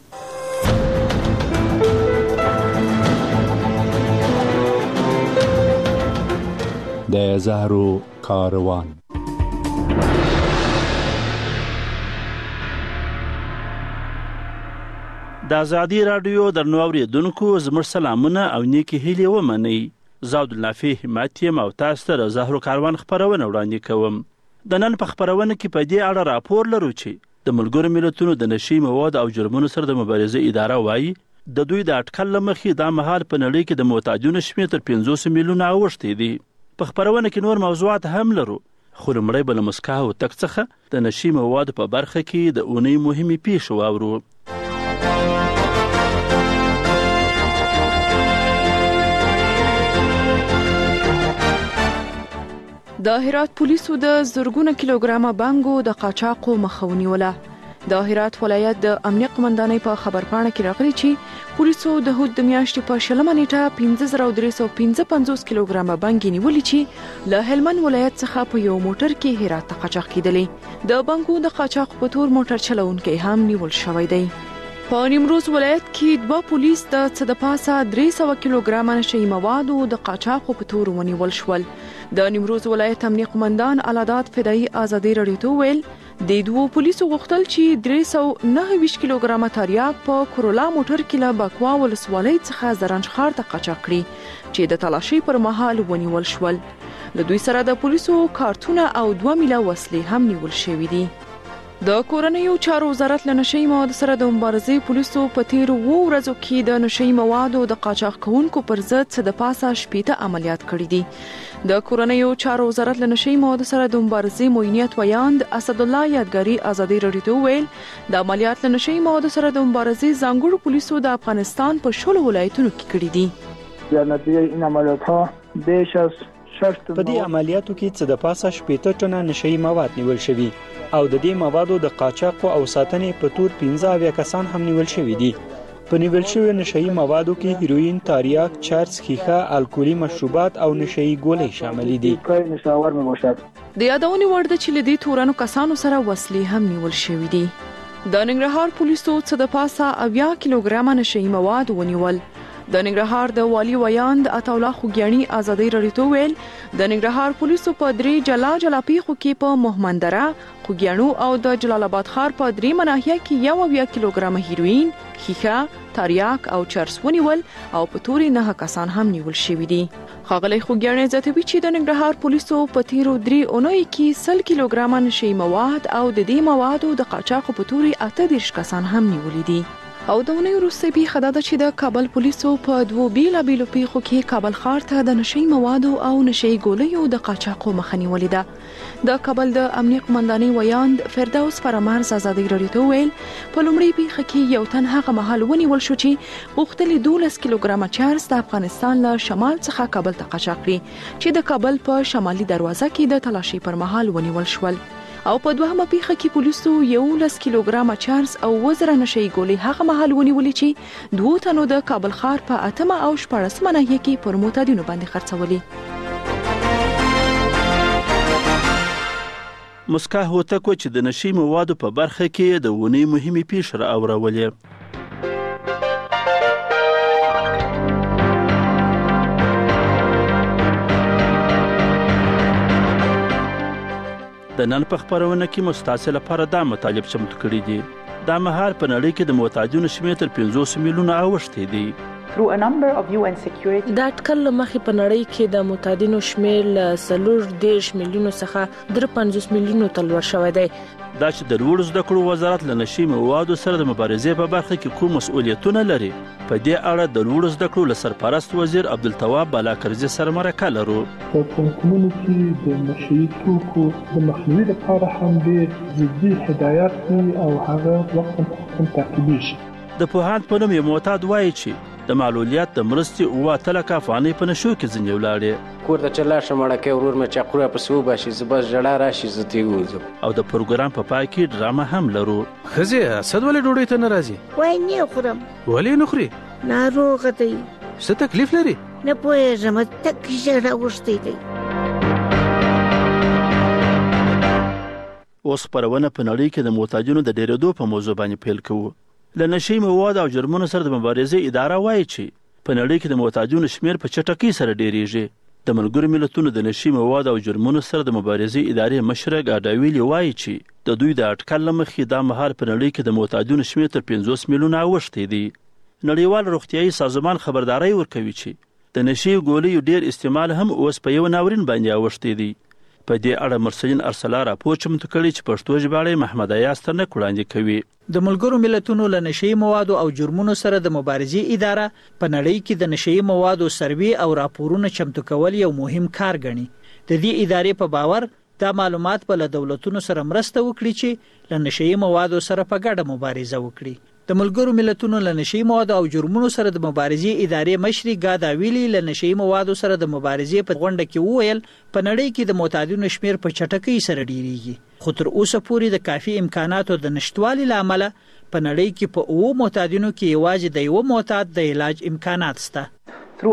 د زهرو کاروان. د ازادي رادیو درنو اوریدونکو زموږ سلامونه او نیکی هیلې ومنئ. زاود الله همت یم او تاسو ته د زهرو کاروان خبرونه وړاندې کوم. د نن په خبرونه کې په دې اړه راپور لرو چې د ملګرو ملتونو د نشي مواد او جرمونو سره د مبارزې اداره وایي د دوی د اټکل لمخې دا مهال په نړۍ کې د معتادینو شمېر تر پنځوس میلیونه اوښتی دی. په خبرونه کې نور موضوعات هم لرو، خو لومړی به له مسکا او تک څخه د نشي موادو په برخه کې د اونۍ مهمې پیښې واورو. د هرات پولیسو د زرګونه کیلوګرامه بانګو د قاچاقو مخه ونیوله. د هرات ولایت د امنیه قومندانۍ په خبرپاڼه کې راغلي چې پولیسو د هود د میاشتې په شلمه نیټه پنځه زره درې سوه پنځه پنځوس کیلوګرامه بانګې نیولې چې له هلمند ولایت څخه په یو موټر کې هرات ته قاچاق کېدلې. د بانګو د قاچاق په تور موټر چلوونکی هم نیول شوی دی. په نیمروز ولایت کې دوه پولیس د څه د پاسه درې سوه کیلوګرامه نشهیي موادو د قاچاقو په تور ونیول شول. د نیمروز ولایت امنیه قومندان علادات فدایي ازادي رادیو ته ویل د دوو پولیسو غوښتل چې درې سوه نهه ویشت کیلوګرامه تریاک په کورولا موټر کې له بکوا ولسوالۍ څخه زرنج ښار ته قاچاق کړي چې د تلاشۍ پر مهال ونیول شول. له دوی سره د پولیسو کارتونه او دوه میله وسلې هم نیول شوي دي. د کورنیو چارو وزارت له نشهیي موادو سره د مبارزې پولیسو په تیرو اوو ورځو کې د نشهیي موادو د قاچاق کوونکو پر ضد څه د پاسه شپېته عملیات کړي دي. د کورنیو چارو وزارت له نشهیي موادو سره د مبارزې معینیت ویاند اسدالله یادګاري ازادي رادیو ته وویل د عملیات له نشهیي موادو سره د مبارزې ځانګړو پولیسو د افغانستان په شلو ولایتونو کې کړي دي. در نتیجه این عملیات ها بیش از شش په دې عملیاتو کې څه د پاسه شپېته ټنه نشهیي مواد نیول شوي او د دې موادو د قاچاقو او ساتنې په تور پنځه اویا کسان هم نیول شوي دي. په نیول شویو نشهیي موادو کې هیروین، تاریاک، چرس، ښیښه، الکولي مشروبات او نشهیي ګولۍ شاملې دي. د یادونې وړ ده چې له دې تورنو کسانو سره وسلې هم نیول شوي دي. د ننګرهار پولیسو څه د پاسه اویا کیلوګرامه نشهیي مواد ونیول. د ننګرهار د والي ویاند عطاالله خوږیاڼي ازادي رادیو ته ویل د ننګرهار پولیسو په درې جلا جلا پیښو کې په مهمندره، خوږیاڼو او د جلال آباد ښار په درې مناحیه کې یو اویا کیلوګرامه هیروین، ښیښه، تریاک او چرس ونیول او په تورې نهه کسان هم نیول شوي دي. ښاغلی خوږیاڼي زیاتوي چې د ننګرهار پولیسو په تیرو درې اونیو کې سل کیلوګرامه نشهیي مواد او د دې موادو د قاچاقو په تورې اته دېرش کسان هم نیولي دي. او د ونې وروستۍ پیښه دا ده چې د کابل پولیسو په دوو بیلابیلو پیښو کې کابل ښار ته د نشي موادو او نشي ګولیو د قاچاقو مخه نیولې ده. د کابل د امنیه قمندانۍ ویاند فردوس فرامرز ازادي راډیو ته ویل په لومړۍ پیښه کې یو تن هغه مهال ونیول شو چې غوښتل دولس کیلوګرامه چارس د افغانستان له شمال څخه کابل ته قاچاق کړي چې د کابل په شمالي دروازه کې د تلاشي پر مهال ونیول شول. او په دوهمه پیښه کې پولیسو یولس کیلوګرامه چارس او وزره نشي ګولې هغه مهال ونیولې چې دوه تنو د کابل ښار په اتمه او شپاړسمه ناحیه کې پر معتادینو باندې خرڅولې. مسکا هوتکو چې د نشي موادو په برخه کې د ونې مهمې پیښې راوړولې. د نن په خبرونه کې مستاسل لپاره دا مطالب چمتو کړي دي. دا مهال په نړۍ کې د معتادینو شمېر تر پنځوس میلیونه اوښتی دی. دا اټکل مخې په نړۍ کې د معتادینو شمېر له څلور دېرش میلیونو څخه درې پنځوس میلیونو ته لوړ شوی دی. دا چې د لوړو زده کړو وزارت له نشي موادو سره د مبارزې په برخه کې کوم مسؤلیتونه لري، په دې اړه د لوړو زده کړو له سرپرست وزیر عبدالتواب بالاکرزي سره مرکه لرو. په پوهنتونونو کې د نشي توکو د مخنیوي لپاره هم ډېر جدي هدایات دي او هغه وخت په وخت تعقیبېږي. د پوهاند په نوم یو معتاد وایي چې د معلولیت د مرستې اووه اتلس افغانۍ په نشو کې ځینې ولاړې. کور ته چې لاړ شم وړکی ورور مې چاقو راپسې وباسي، زه بس ژړا راشي زه ترې ووځم. او د پروګرام په پای کې ډرامه هم لرو. ښځې اسد ولې ډوډۍ ته نه راځي؟ وایي نه خورم. ولې نه خوري؟ ناروغه دی. څه تکلیف لري؟ نه پوهېږم، تک ژړا اوښتی دی. اوس خپرونه په نړۍ کې د معتادینو د ډېرېدو په موضوع باندې پیل کوو. له نشي موادو او جرمونو سره د مبارزې اداره وایي چې په نړۍ کې د معتادینو شمېر په چټکۍ سره ډېرېږي. د ملګرو ملتونو د نشي موادو او جرمونو سره د مبارزې ادارې مشره ګاډاویلي وایي چې د دوی د اټکل له مخې دا مهال په نړۍ کې د معتادینو شمېر تر پنځوس میلیونه اوښتی دی. نړیوال روغتیایي سازمان خبرداری ورکوي چې د نشي ګولیو ډېر استعمال هم اوس په یو ناورین باندې اوښتی دی. په دې اړه مرسلین ارسلا راپور چمتو کړی چې پښتو ژباړه محمد ایاز ترنک وړاندې کوي. د ملګرو ملتونو له نشي موادو او جرمونو سره د مبارزې اداره په نړۍ کې د نشي موادو سروي او راپورونه چمتو کول یو مهم کار ګڼي. د دې ادارې په باور دا معلومات به له دولتونو سره مرسته وکړي چې له نشي موادو سره په ګډه مبارزه وکړي. د ملګرو ملتونو له نشي موادو او جرمونو سره د مبارزې ادارې مشري ګاډاویلي له نشي موادو سره د مبارزې په غونډه کې وویل په نړۍ کې د معتادینو شمېر په چټکۍ سره ډیریږي، خو تر اوسه پورې د کافي امکاناتو د نشټوالي له امله په نړۍ کې په اوو معتادینو کې یوازې د یو معتاد د علاج امکانات شته. دا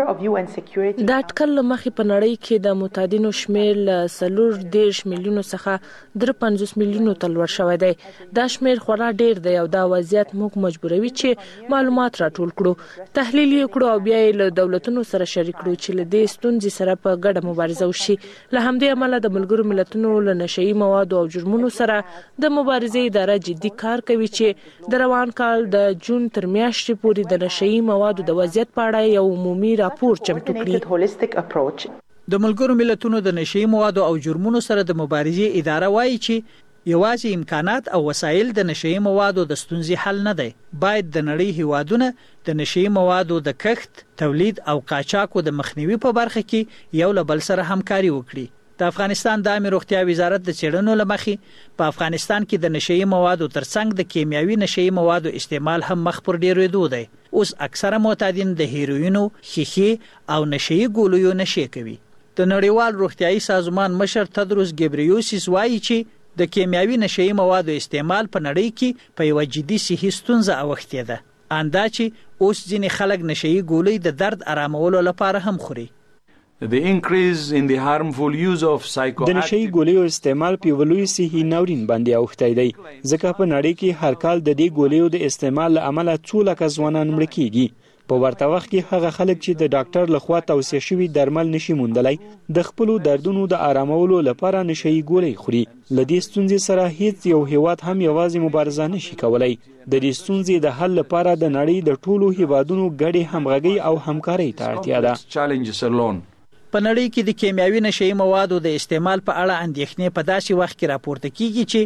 اټکل له مخې په نړۍ کې د معتادینو شمېر له څلور دېرش میلیونو څخه درې پنځوس میلیونو ته لوړ شوی دی. دا شمېر خورا ډېر دی او دا وضعیت موږ مجبوروي چې معلومات راټول کړو، تحلیل یې کړو او بیا یې له دولتونو سره شریک کړو چې له دې ستونزې سره په ګډه مبارزه وشي. له همدې امله د ملګرو ملتونو له نشي موادو او جرمونو سره د مبارزې اداره جدي کار کوي چې د روان کال د جون تر میاشتې پورې د نشي موادو د وضعیت په اړه یو عمومي راپور چمتو کړي. د ملګرو ملتونو د نشي موادو او جرمونو سره د مبارزې اداره وایي چې یوازې امکانات او وسایل د نشي موادو د ستونزې حل نه دی. باید د نړۍ هیوادونه د نشي موادو د کښت، تولید او قاچاقو د مخنیوي په برخه کې یو له بل سره همکاري وکړي. د افغانستان د عامه روغتیا وزارت د څېړنو له مخې په افغانستان کې د نشي موادو ترڅنګ د کیمیاوي نشي موادو استعمال هم مخ پر ډیرېدو دی. اوس اکثره معتادین د هیروینو، ښیښې او نشي ګولیو نشي کوي. د نړیوال روغتیایي سازمان مشر تدروس ګبریوسیس وایي چې د کیمیاوي نشي موادو استعمال په نړۍ کې په یو جدي صحي ستونزه اوښتې ده. اندا چې اوس ځینې خلک نشي ګولۍ د درد آرامولو لپاره هم خوري. The increase in the harmful use of psychoactive د نشي ګولیو استعمال په ولوي صحي ناورین باندې اوښتی دی، ځکه په نړۍ کې هر کال د دې ګولیو د استعمال له امله څو لکه ځوانان مړه کیږي. په ورته وخت کې هغه خلک چې د ډاکټر لخوا توصیه شوي درمل نشي موندلی د خپلو دردونو د آرامولو لپاره نشي ګولۍ خوري. له دې ستونزې سره هیڅ یو هیواد هم یوازې مبارزه نشي کولی. د دې ستونزې د حل لپاره د نړۍ د ټولو هیوادونو ګډې همغږۍ او همکارۍ ته اړتیا ده. په نړۍ کې د کیمیاوي نشي موادو د استعمال په اړه اندېښنې په داسې وخت کې راپورته کیږي چې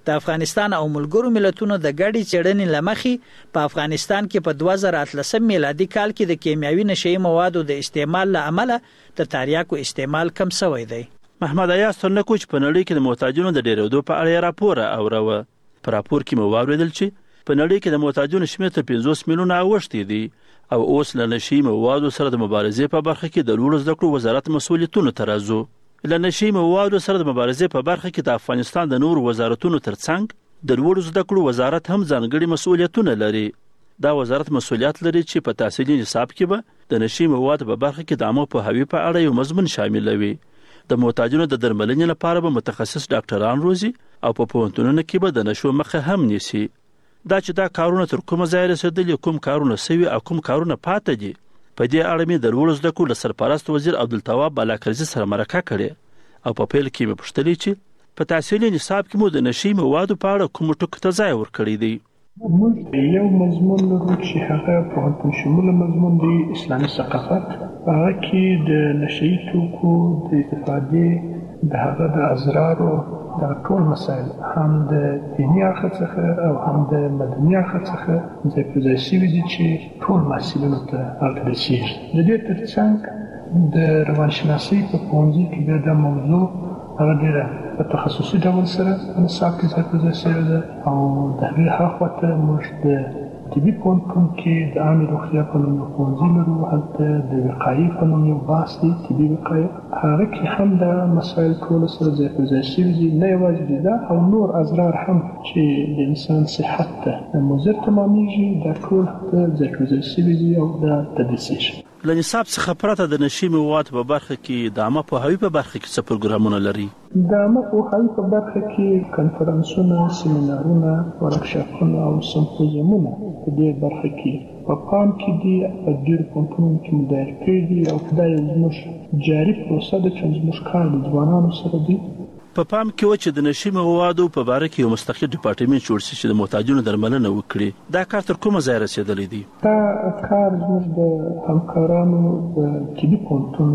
د افغانستان او ملګرو ملتونو د ګډې څېړنې لمخې په افغانستان کې په دوه زره اتلسم میلادي کال کې د کیمیاوي نشهیي موادو د استعمال له امله د تریاکو استعمال کم شوی دی. محمد ایاز ترنکو چې په نړۍ کې د محتاجونو د ډېرېدو په اړه راپور اوروه. په راپور کې مو واورېدل چې په نړۍ کې د محتاجونو شمېر تر پنځوس میلیونه اوښتی دی او اوس له نشهیي موادو سره د مبارزې په برخه کې د لوړو زده کړو وزارت مسؤلیتونو ته راځو. له نشهیي موادو سره د مبارزې په برخه کې د افغانستان د نورو وزارتونو ترڅنګ د لوړو زده کړو وزارت هم ځانګړي مسؤلیتونه لري. دا وزارت مسؤلیت لري چې په تحصیلي نصاب کې به د نشهیي موادو په برخه کې د عامه پوهاوي په اړه یو مضمون شاملوي. د محتاجونو د درملنې لپاره به متخصص ډاکټران روزي او په پوهنتونونو کې به د نشو مخه هم نیسي. دا چې دا کارونه تر کومه ځای رسېدلي، کوم کارونه سوي او کوم کارونه پاتې دي، په دې اړه مې د لوړو زده کړو له سرپرست وزیر عبدالتواب بالاکرزي سره مرکه کړې او په پیل کې مې پوښتلې چې په تحصیلي نصاب کې مو د نشهیي موادو په اړه کومو ټکو ته ځای ورکړی دی. موږ یو مضمون لرو چې هغه پوهنتون شموله مضمون دی، اسلامي ثقافت. په هغه کې د نشهیي توکو د استفادې د هغه د اضرارو دا ټول مسایل هم د دیني اړخ څخه او هم د مدني اړخ څخه ځای په ځای شوي دي چې ټول محصلینو ته هلته رسېږي. د دې تر څنګ د روانشناسۍ په پوهنځي کې بیا دا موضوع هغه ډېره په تخصصي ډول سره په نصاب کې ځای په ځای شوې ده او د هغې هاخوا ته موږ د طبي پوهنتون کې د عامې روغتیا په نوم یو پوهنځي لرو، هلته د وقایې په نوم یو بحث دی، طبي وقایه. هغه کې هم دا مسایل ټوله سره ځای په ځای شوي دي. نه یوازې دا او نور اضرار هم چې د انسان صحت ته مضر تمامیږي، دا ټول هلته ځای په ځای شوي دي او دا تدریسیږي. له نصاب څخه پرته د نشهیي موادو په برخه کې د عامه پوهاوي په برخه کې څه پروګرامونه لري؟ د عامه پوهاوي په برخه کې کنفرانسونه، سیمینارونه، ورکشاپونه او سمپوزیمونه په دې برخه کې په پام کې دي. په ډېرو پوهنتونونو کې مو دایر کړي دي او دا یو زموږ جاري پروسه ده چې زموږ کار د ځوانانو سره دی. په پام کې و چې د نشهیي موادو په باره کې یو مستقل ډپارټمنټ جوړ شي چې د محتاجونو درملنه وکړي. دا کار تر کومه ځای رسېدلی دی؟ دا کار زموږ د همکارانو د طبي پوهنتون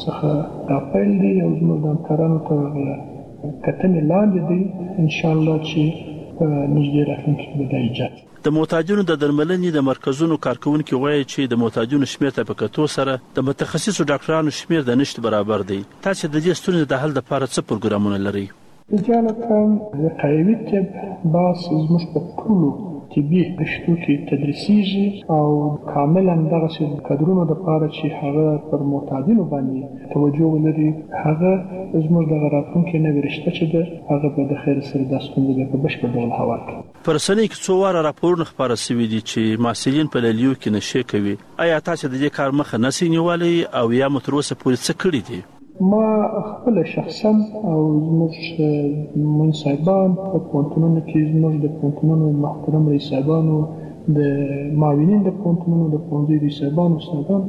څخه راپیل دی او زموږ د همکارانو تر کتنې لاندې دی. انشاءالله چې په نږدې راتلونکي کې به دا ایجاد. د محتاجونو د درملنې د مرکزونو کارکونکي وایي چې د محتاجونو شمېر ته په کتو سره د متخصصو ډاکټرانو شمېر د نشت برابر دی. تاسو د دې ستونزې د حل لپاره څه پروګرامونه لرئ؟ اجالتا وقایوي طب بحث زموږ په ټولو طبي رشتو کې تدریسیږي او کاملا دغسې کادرونو دپاره چې هغه پر محتاجینو باندې توجه ولري، هغه زموږ دغه راتلونکې نوې رشته چې ده هغه به د خیر سره دا ستونزه بیا په بشپړ ډول هوار کړي. په رسنیو کې څو واره راپورونه خپاره شوي دي چې محصلین په لیلیو کې نشې کوي. آیا تاسو د دې کار مخه نسئ نیولی او یا مو تر اوسه پورې څه کړي دي؟ ما خپله شخصا او زموږ منصبان په پوهنتونونو کې زموږ د پوهنتونونو محترم رئیس صاحبانو، د معاونین د پوهنتونونو د پوهنځي رئیس صاحبانو استادان،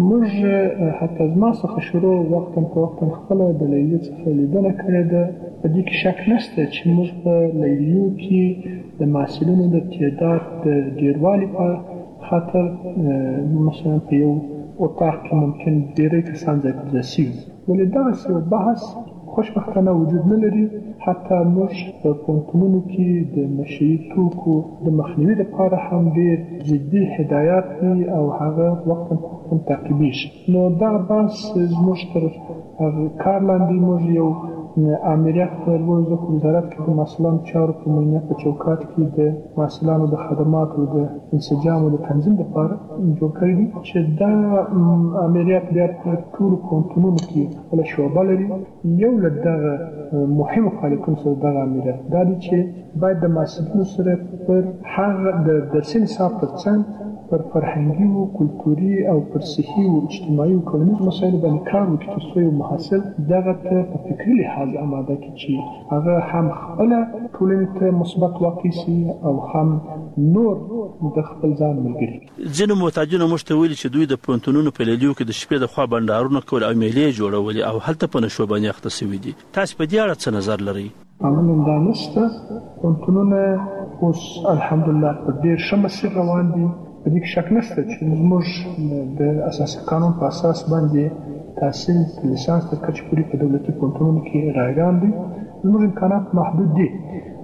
موږ حتی زما څخه شروع وختا په وختا خپله د لیلیو څخه لیدنه کړې ده. په دې کې شک نشته چې موږ په لیلیو کې د محصلینو د تعداد د ډېروالي په خاطر مثلا په یو اتاق کې ممکن ډېری کسان ځای پر ځای شوي، ولې دغسې یو بحث خوشبختانه وجود نه لري. حتی موږ په پوهنتونونو کې د نشهیي توکو د مخنیوي لپاره هم ډېر جدي هدایات دي او هغه وختا په وختا تعقیبېږي. نو دغه بحث زموږ تر کار لاندې موږ یو امریت په لوړو زده کړو وزارت کې د محصلانو چارو په مدیریت په چوکاټ کې د محصلانو د خدماتو د انسجام او د تنظیم لپاره جوړ کړی دي چې دا امریت بیا په ټولو پوهنتونونو کې خپله شعبه لري. یو له دغه مهمو فعالیتونو سره دغه امریت دا دی چې باید د محصلینو سره پر هغه د درسي نصاب تر څنګ پر فرهنګي او کلتوري او پر صحي او اجتماعي او ټولنیزو مسایلو باندې کار وکړي تر څو یو محصل دغه ته په فکري لحاظ اماده کړي چې هغه هم خپله ټولنې ته مثبت واقع شي او هم نور د خپل ځان ملګري. ځینو محتاجینو موږ ته ویلي چې دوی د پوهنتونونو په لیلیو کې د شپې د خوا بنډارونه کول او میلې جوړولې او هلته په نشو باندې اخته شوي دي. تاسو په دې اړه څه نظر لرئ؟ عملاً دا نشته. پوهنتونونه اوس الحمدلله په ډېر ښه مسیر روان دي. په دې کې شک نشته چې زموږ د اساسي قانون په اساس باندې تحصیل لیسانس تر کچې پورې په دولتي پوهنتونونو کې رایګان دي. زموږ امکانات محدود دي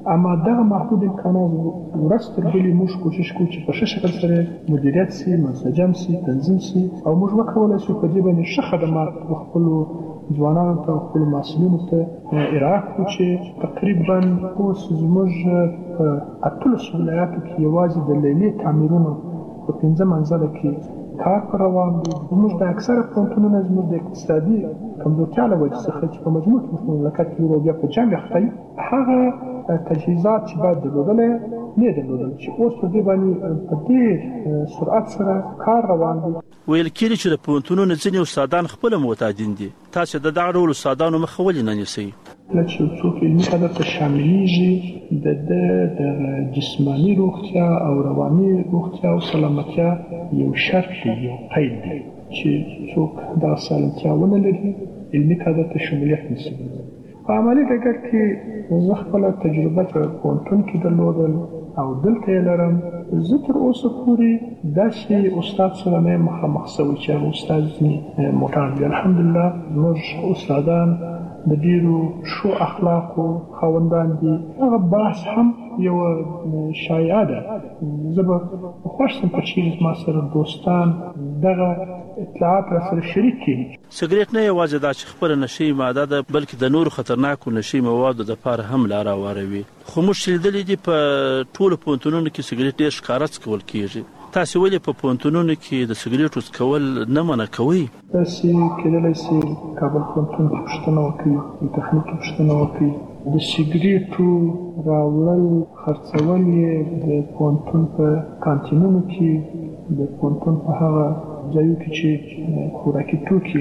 اما دغه محدود امکانات ورځ تر بلې موږ کوشش کوو چې په ښه شکل سره مدیریت سي، منسجم سي، تنظیم سي او موږ وکولی شو په دې باندې ښه خدمات خپلو ځوانانو ته او خپلو محصلینو ته ارائه کړو چې تقریبا اوس زموږ په اتلسو ولایاتو کې یوازې د لیلې تعمیرونو په پنځه منزله کې کار پر روان دی. زموږ د اکثره پوهنتونونه زموږ د اقتصادي کمزورتیا له وجې څخه چې په مجموع کې په مملکت کې یو بیا په جنګ اخته وي، هغه تجهیزات چې باید درلودلی نه درلودل چې اوس په دې باندې په ډېر سرعت سره کار روان دی. ویل کېږي چې د پوهنتونونو ځینې استادان خپله معتادین دي. تاسې د دغه ډول استادانو مخه ولې نه نیسئ؟ کله چې څوک علمي هدف ته شاملېږي د ده د جسماني روغتیا او رواني روغتیا او سلامتیا یو شرط دی، یو قید دی چې څوک دغه سالمتیا ونه لري علمي هدف ته شمولیت نشي. په عملي ډګر کې زه خپله تجربه په پوهنتون کې درلودل او دلته یې لرم. زه تر اوسه پورې داسې استاد سره نه یم مخامخ شوی چې هغه استاد ځینې موټان دي. الحمدلله زموږ استادان د ډېرو ښو اخلاقو خاوندان دي. هغه بحث هم یوه شایعه ده. زه به خوښ شم که چېرې زما سره دوستان دغه اطلاعات را سره شریک کړي. سګرېټ نه یوازې دا چې خپله نشهیي ماده ده بلکې د نورو خطرناکو نشهیي موادو دپاره هم لاره هواروي. خو موږ چې لیدلي دي په ټولو پوهنتونونو کې سګرېټ ډېر ښکاره څکول کېږي. تاسې ولې په پوهنتونونو کې د سګرېټو څکول نه منع کوئ؟ تاسې کېدلی سي کابل پوهنتون کې پوښتنه وکړئ، د تخنیک کې پوښتنه وکړئ. د سګرېټو راوړل خرڅول یې د پوهنتون په کانتینونو کې د پوهنتون په هغه ځایو کې چې خوراکي توکي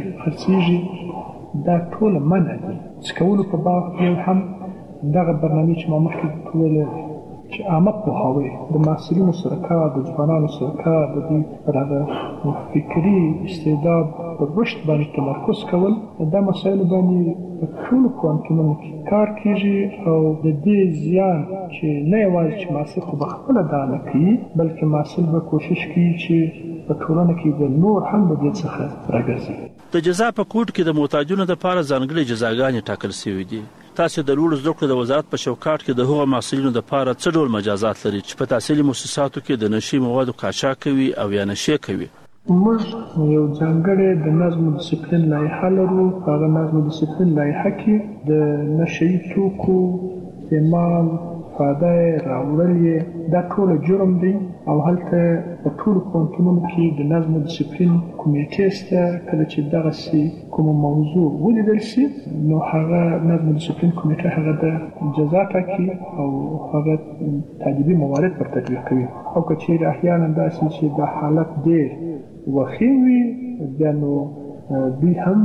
خرڅېږي دا ټوله منع دي. څکولو په باب کې هم دغه برنامې چې ما مخکې وویلې چې عامه پوهاوی د محصلینو سره کار، د ځوانانو سره کار، د دوی پر هغه فکري استعداد پر رشد باندې تمرکز کول، دا مسایلو باندې په ټولو پوهنتونونو کې کار کېږي او د دې زیان چې نه یوازې چې محصل خو به خپله دا نه کوي بلکې محصل به کوشش کوي چې په ټولنه کې د نور هم د دې څخه راګرځي. د جزا په کوډ کې د محتاجینو دپاره ځانګړې جزاګانې ټاکل شوي دي. تاسې د لوړو زده کړو د وزارت په چوکاټ کې د هغو محصلینو دپاره څه ډول مجازات لري چې په تحصیلي مؤسساتو کې د نشهیي موادو قاچاق کوي او یا نشې کوي؟ موږ یو ځانګړې د نظم او ډسپلین لایحه لرو. په هغه نظم او ډسپلین لایحه کې د نشهیي توکو استعمال، فاده راوړل یې دا ټوله جرم دی او هلته په ټولو پوهنتونونو کې د نظم او ډسپلین کمیټې شته. کله چې دغسې کومه موضوع ولیدل شي نو هغه نظم او ډسپلین کمیټه هغه د جزا ټاکي او هغه تعلیمي موارد پر تطبیق کوي. او که چېرې احیانا داسې چې دا حالت ډېر وخیم وي بیا نو دوی هم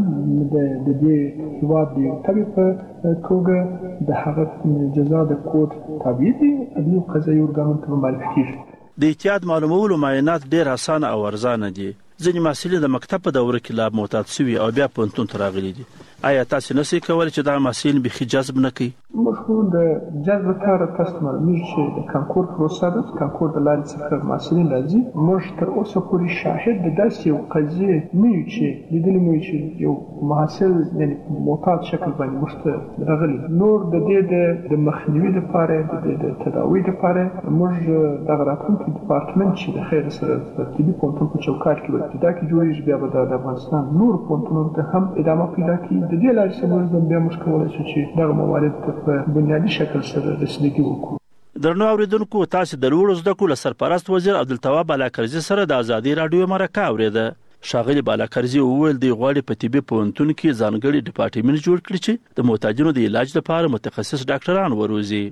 د دې هېواد د یو تبع په توګه د هغه جزا د کوډ تابع دي، عدلي او قضایي ارګانونو ته معرفي کېږي. د اعتیاد معلومولو معاینات ډېر اسانه او ارزانه دي. ځینې محصلین د مکتب په دوره کې لا معتاد شوي او بیا پوهنتون ته راغلي دي. آیا تاسې نشئ کولی چې دغه محصلین بیخي جذب نه کړئ؟ موږ خو د جذب لپاره تاسو معلومیږي چې د کانکور پروسه ده. کانکور د لارې څخه محصلین راځي. موږ تر اوسه پورې شاهد د داسې یو قضیې نه یو چې لیدلی مو چې یو محصل یعنې معتاد شکل باندې موږ ته راغلی. نور د دې د مخنیوي لپاره د دې د تداوي لپاره موږ دغه راتلونکي ډپارټمنټ چې د خیر سره د طبي پوهنتون په چوکاټ کې ابتدا کې جوړېږي بیا به د افغانستان نورو پوهنتونونو ته هم ادامه پیدا کړي. د دې لارې سره موږ بیا موږ کولی شو چې دغه موارد په بنیادي شکل سره رسیدګي وکړو. درنو اوریدونکو، تاسو د لوړو زده کړو له سرپرست وزیر عبدالتواب بالاکرزي سره د ازادي راډیو مرکه اوریده. ښاغلي بالاکرزي وویل دی غواړي په طبي پوهنتون کې ځانګړي ډپارټمنټ جوړ کړي چې د محتاجینو د علاج لپاره متخصص ډاکټران وروزي.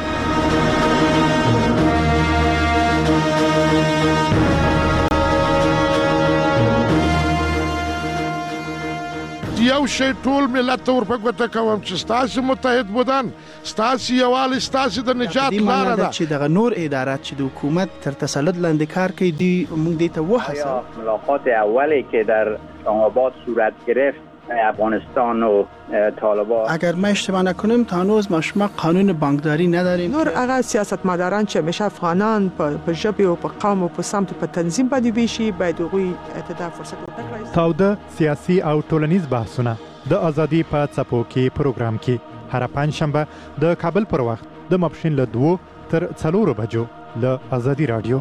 یو شی ټول ملت ته ورپګوته کوم چې ستاسو متحد بودن، ستاسو یووالی ستاسو د نجات لاره ده. چې دغه نور ادارات چې د حکومت تر تسلط لاندې کار کوي دی موږ دې ته وهڅوو. ملاقات اولی که در اسلام‌آباد صورت گرفت افغانستان و طالبان، اگر ما اشتباه نکنیم تا هنوز ما شما قانون بانکداری نداریم. نور هغه سیاستمداران چې همیشه افغانان په ژبه او په قوم او په سمت په تنظیم باندې ویشي باید هغوی ته فرصت ورکړي. تاوده سیاسي او ټولنیز بحثونه د ازادي په څپو کې پروګرام کې هر پنځشنبه د کابل پر وخت د ماپښین له دوو تر څلورو بجو له ازادي راډیو.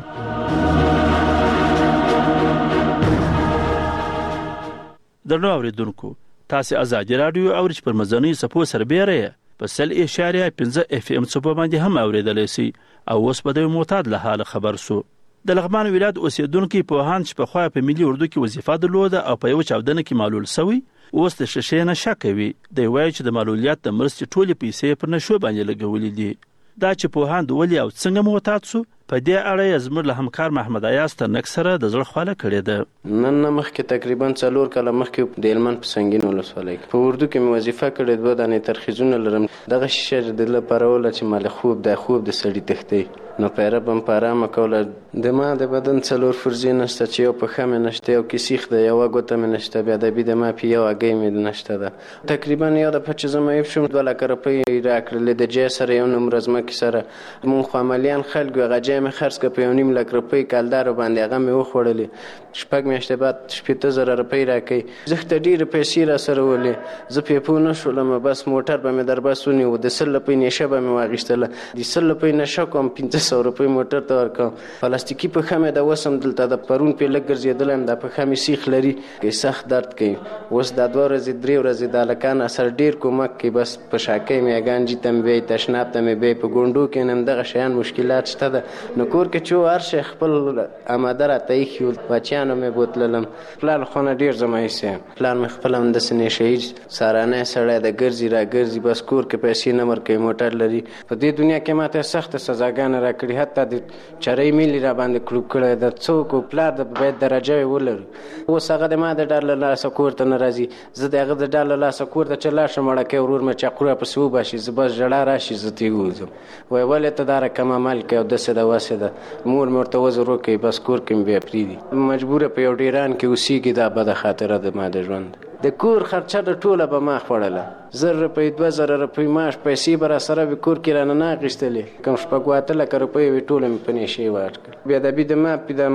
درنو اوریدونکو، تاسې ازادي راډیو اورئ چې پر مزنۍ څپو سربیره یې په سل اشاریه پنځه اف ام څپو باندې هم اوریدلی سي. او اوس به د معتاد له حاله خبر سو. د لغمان ولایت اوسیدونکي پوهان چې پخوا په ملي اردو کې وظیفه درلوده او په یو چاودنه کې معلول سوی، اوس د شیشې نشه کوي. دی وایي چې د معلولیت د مرستې ټولې پیسې پر نشو باندې لګولې دي. دا چې پوهان د ولې او څنګه معتاد سو، په دې اړه یې زموږ له همکار محمد ایاز ترنک سره د زړه خواله کړې ده. نن نه مخکې تقریبا څلور کاله مخکې د هلمند په سنګین ولسوالۍ کې په اردو کې مې وظیفه کړې، دوه دانې ترخیزونه لرم. دغه شیشه د لپاره وله چې مال خوب د خوب د سړي تښتي، نو پیره به م په ارامه کوله. د ما د بدن څلور فرضې نشته چې یو پښه مې نشته، یو کیسیخ ده، یوه ګوته مې نشته، بیا د بي د ما پې یو هګۍ مې نشته ده. تقریبا یو دفعه چې زه معیب شوم دوه لکه روپۍ راکړلې د جای سره یو نومره ځمکې سره. مونږ خو عملیان خلک یو، هغه جای مې خرڅ کړه په یو نیم لک روپۍ کالدارو باندې، هغه مې وخوړلې. شپږ میاشتې بعد شپېته زره روپۍ راکوي. زښته ډېرې پیسې را سره ولې، زه پې پوه نه شولم. بس موټر به مې در بس ونیو، د سل روپۍ نشه به مې واخیستله. د سل روپۍ نشه کوم پنځه سوه روپۍ موټر ته ورکوم. پلاستیکي پښه مې د وسم دلته د پرون پې لږ ګرځېدلی یم، دا پښه مې سیخ لري، سخت درد کوي. اوس دا دوه ورځې درې ورځې د هلکان سره ډېر کومک کوي. بس په شاکۍ مې یګانجي ته مې بیایي، تشناب ته مې بیایي، په ګونډو کې نم دغه شیان مشکلات شته ده. نو کور کې چې هر شی خپل آماده راته ایښي وو، بچیانو مې بوتللم. پلار خو نه ډېر زه مایوسه یم. پلار مې خپله همداسې نشه یي سهارنی سړی د ګرځي را ګرځي، بس کور کې پیسې نه ورکوي، موټر لري. په دې دنیا کې ماته سخته سزاګانې را کړي، حتی د چرۍ میلې را باندې کړوب کړی ده. څوک پلار د باید درجه یې ولري. اوس هغه د ما د ډار له لاسه کور ته نه راځي، زه د هغه د ډار له لاسه کور ته چې لاړ شم وړکی ورور مې چاقو راپسې وباشي، زه بس ژړا راشي زه ترې ووځم. وایي ولې ته دا رقم عمل کوې او داسې ده واسې ده. مور مې ورته وزر وکوي، بس کور کې مې بیا پرېږدي. مجبوره په یو ډیران کې اوسېږي. دا بده خاطره د ما د ژوند. د کور خرچه د ټوله به ما خوړله. زر روپۍ دوه زره روپۍ معاش پیسې به را سره وي، کور کې رانه نه اخیستلې. کوم شپږ اته لکه روپۍ وې ټوله مې په نشې ورکړه. بیا د بي د ما پې د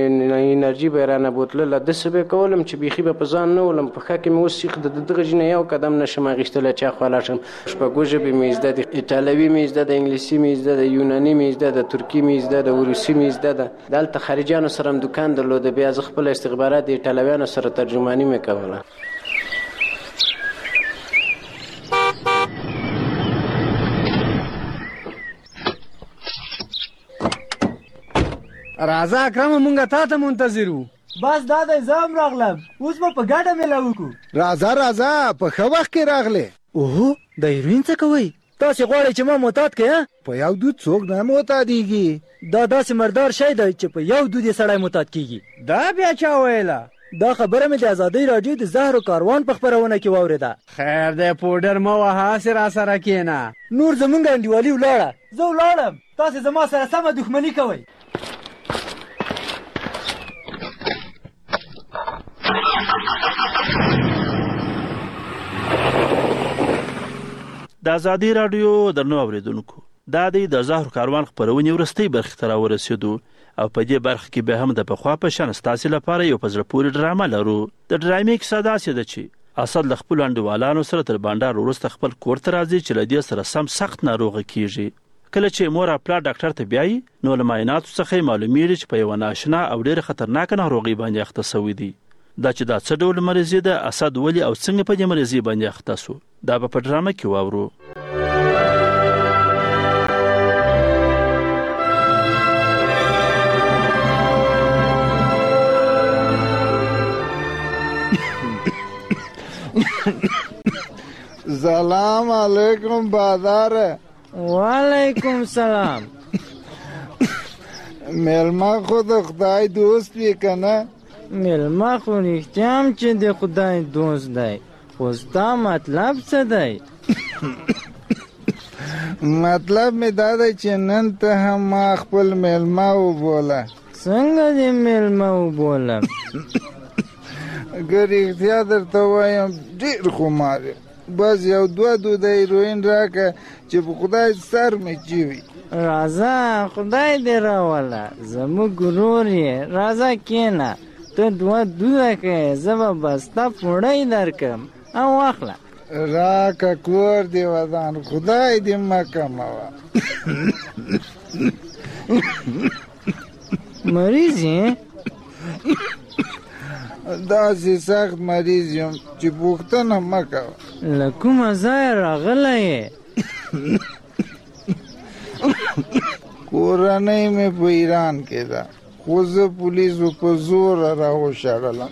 انرژي به یې رانه بوتلله. داسې به یې کولم چې بیخي به په ځان نه ولم. پښه کې مې اوس سیخ د دغه ژنه یو قدم نشم اخیستلی چې اخوا لاړ شم. شپږو ژبې مې زده دي، ایټالوي مې زده ده، انګلیسي مې زده ده، یوناني مې زده ده، ترکي مې زده ده، روسي مې زده ده. دلته خارجیانو سره هم دوکان درلوده، بیا زه خپل استخبارات د ایټالویانو سره ترجماني مې کوله. راځه اکرم، مونږه تا ته منتظر وو. بس دا دی زه هم راغلم، اوس به په ګډه میله وکړو. راځه راځه، په ښه وخت کې راغلې. اوهو د هیروین څه کوئ؟ تاسې غواړئ چې ما معتاد کړئ؟ په یو دود څوک نه معتادېږي. دا داسې مردار شی دی چې په یو دود یې سړی معتاد کېږي. دا بیا چا ویله؟ دا خبره مې د ازادۍ راډیو د زهرو کاروان په خپرونه کې واورېده. خیر دی پوډر مه وهه، هسې را سره کښېنه. نور زمونږ انډیوالي ولاړه، زه ولاړم، تاسې زما سره سمه دښمني کوئ. د ازادي راډیو درنو اوریدونکو، دا دی د زهرو کاروان خپرونې وروستۍ برخې ته راورسېدو او په دې برخه کې به هم د پخوا په شان ستاسې لپاره یو په زړه پورې ډرامه لرو. د ډرامې کیسه داسې ده چې اسد له خپلو انډیوالانو سره تر بانډار وروسته خپل کور ته راځي چې له دې سره سم سخت ناروغه کیږي. کله چې مور او پلار ډاکټر ته بیایي، نو له معایناتو څخه معلومیږي چې په یوه ناشنا او ډېره خطرناکه ناروغۍ باندې اخته سوی دی. دا چې دا څه ډول مرضي ده، اسد ولې او څنګه په دې مرضي باندې اخته سو، دا به په ډرامه کې واورو. سلام علیکم بادار. وعلیکم سلام. میلمه خو د خدای دوست وي که نه؟ میلمه خو رښتیا هم چې د خدای دوست دی، خو ستا مطلب څه دی؟ مطلب مې دا دی چې نن ته هم ما خپل میلمه وبوله. څنګه دې میلمه وبولم؟ که رښتیا درته وایم ډېر خمار یم. بس یو دوه دوده هیروین راکه چې په خدای سر مې چوي. راځه خدای دې راوله، زموږ ورور یې، راځه کښېنه، ته دوه دوده کوې، زه به بسته پوړی درکړم او واخله. راکه کور دی ودان خدای دې مکموه. مریض یې؟ داسې سخت مریض یم چې پوښتنه مه کوه. له کومه ځایه راغلی یې؟ کورنۍ مې په ایران کې ده خو زه پولیسو په زوره راوشړلم.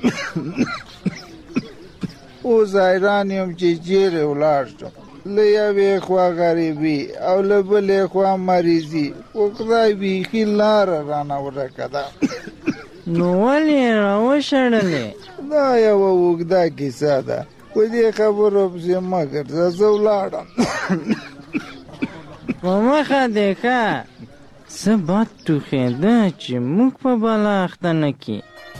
اوس حیران یم چې چیرې ولاړ شم. له یوې خوا غریبي او له بلې خوا مریضي خو خدای بیخي لاره رانه ورکه ده. نو ولې یې راوشړلې؟ دا یوه اوږده کیسه ده په دې خبرو پسې مه ګرځه زه ولاړم. په مخه دې ښه څه بد ټوخېده چې موږ په بلا اخته نه کړي.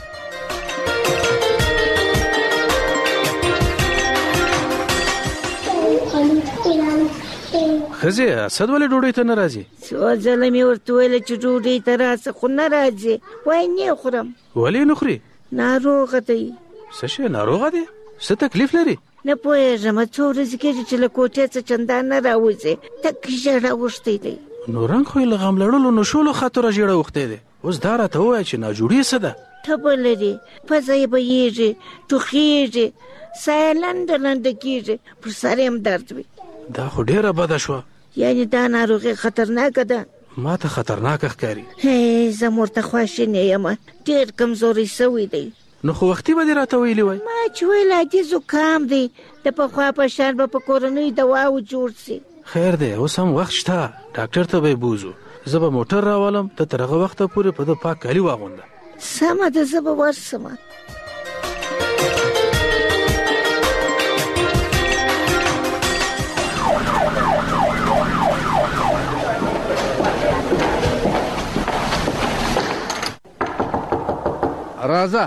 ښځې اسد ولې ډوډۍ ته نه راځي؟ څو ځله مې ورته ویله چې ډوډۍ ته راځه خو نه راځي. وایي نه خورم. ولې نه خوري؟ ناروغه دی. څه شی ناروغه دی؟ څه تکلیف لري؟ نه پوهېږم څو ورځې کېږي چې له کوټې څه چندان نه راوځي. تک ژړه اوښتی دی. نو رنګ خو یې له غم لړلو نشولو خاطره ژېړه اوښتی دی. اوس دا راته ووایه چې ناجوړي څه ده؟ تبه لري، پزه یې بهیږي، ټوخېږي، ساه یې لنډه لنډه کېږي، پر سر یې هم درد وي. دا خو ډېره بده شوه. یعنې دا ناروغي خطرناکه ده؟ ما ته خطرناکه ښکاري. هی زه ورته خواشینې یم، ډېر کمزوری سوی دی. نو خو وختي به دې راته ویلي وای. ما چې ویل عادي زکام دی، د پخوا په شان به په کورنیو دواو جوړ سي. خیر دی اوس هم وخت شته، ډاکټر ته به یې بوزو. زه به موټر راولم، ته تر هغه وخته پورې په ده پاک کالي واغونده. سمه ده زه به ورسمه. راځه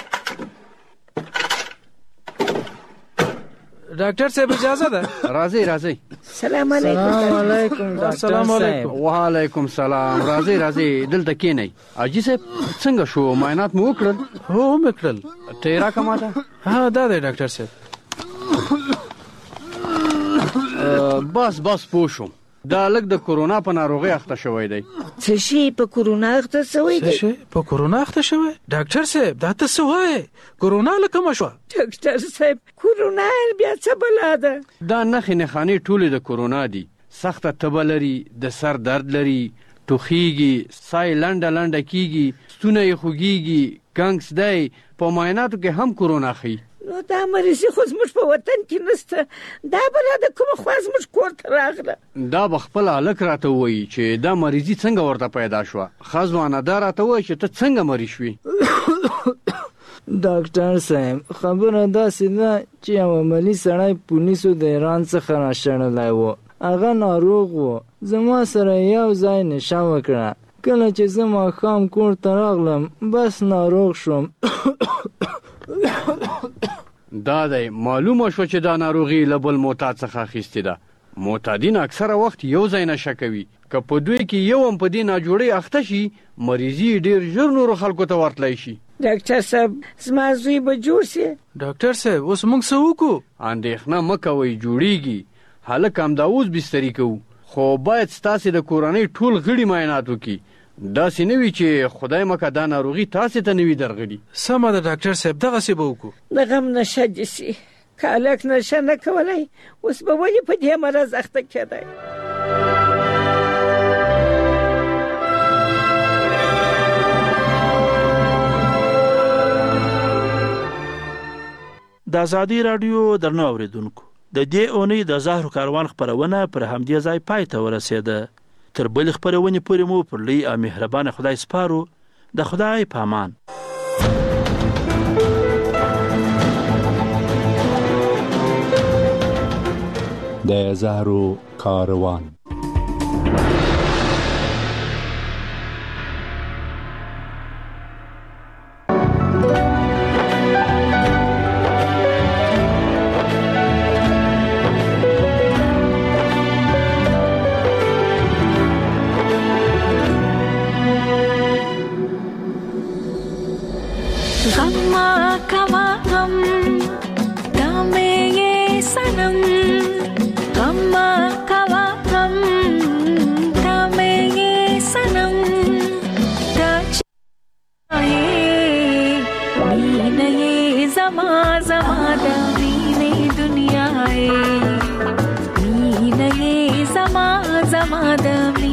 ډاکټر صاحب اجازه ده؟ راځئ راځئ. سلام علیکم. سلام علیکم ډاکټر صاحب. وعلیکم سلام. راځئ راځئ دلته کېنئ. حاجي صاحب څنګه شو؟ معاینات مو وکړل؟ هو مې کړل. ته یې راکړه ما ته. ها دا دی ډاکټر صاحب. بس بس پوه شوم. دا لږ د کورونا په ناروغۍ اخته شوی دی. څه شي په کورونا اخته شوی دی؟ څه شي په کورونا اخته شوی؟ ډاکټر صاحب دا ته څه وایې؟ کورونا له کومه شوه؟ ډاکټر صاحب کورونا بیا څه بلا ده؟ دا نښې نښانې ټولې د کورونا دي. سخته تبه لري، د سر درد لري، ټوخیږي، ساه یې لنډه لنډه کېږي، ستونه یې خوږېږي، ګنګس دی. په معایناتو کې هم کورونا ښیي. نو دا مریضي خو زموږ په وطن کې نشته. دا بلا د کومه خوا زموږ کور ته راغله؟ دا به خپل هلک راته ووایي چې دا مریضي څنګه ورته پیدا شوه. ښه ځوانه دا راته ووایي چې ته څنګه مریض شوې. ډاکټر صاحب خبره داسې ده چې یو عملي سړی پولیسو د ایران څخه راشړلی و. هغه ناروغ و. زما سره یو ځای نشه وکړه. کله چې زه ماښام کور ته راغلم بس ناروغ شوم. دا دی معلومه شوه چې دا ناروغي له بل معتاد څخه اخیستې ده. معتادین اکثره وخت یو ځای نشه کوي. که په دوی کې یو هم په دې ناجوړۍ اخته شي مریضي ډېر ژر نورو خلکو ته ورتلی شي. ډاکټر صاحب زما زوی به جوړ شي؟ ډاکټر صاحب اوس موږ څه وکړو؟ اندېښنه مه کوئ جوړیږي. هلک همدا اوس بستري کوو خو باید ستاسې د کورنۍ ټول غړي معاینات وکړي. داسې نه وي چې خدای مکه دا ناروغي تاسې ته نه وي درغلي. سمه ده ډاکټر صاحب دغسې به وکړو. د غم نشه دې سي. که هلک نشه نه کولی اوس به ولې په دې مرض اخته کېدی؟ د ازادي راډیو درنو اوریدونکو د دې اونۍ د زهرو کاروان خپرونه پر همدې ځای پای ته ورسېده. تر بلې خپرونې پورې مو پر لوی او مهربانه خدای سپارو. د خدای په امان. د زهرو کاروان. गम कवा गम दामे ये सनम कम्मा कवा कम कमे ये सनम मीन ये जमा जमा दीने दुनिया मीन ये जमा जमा दी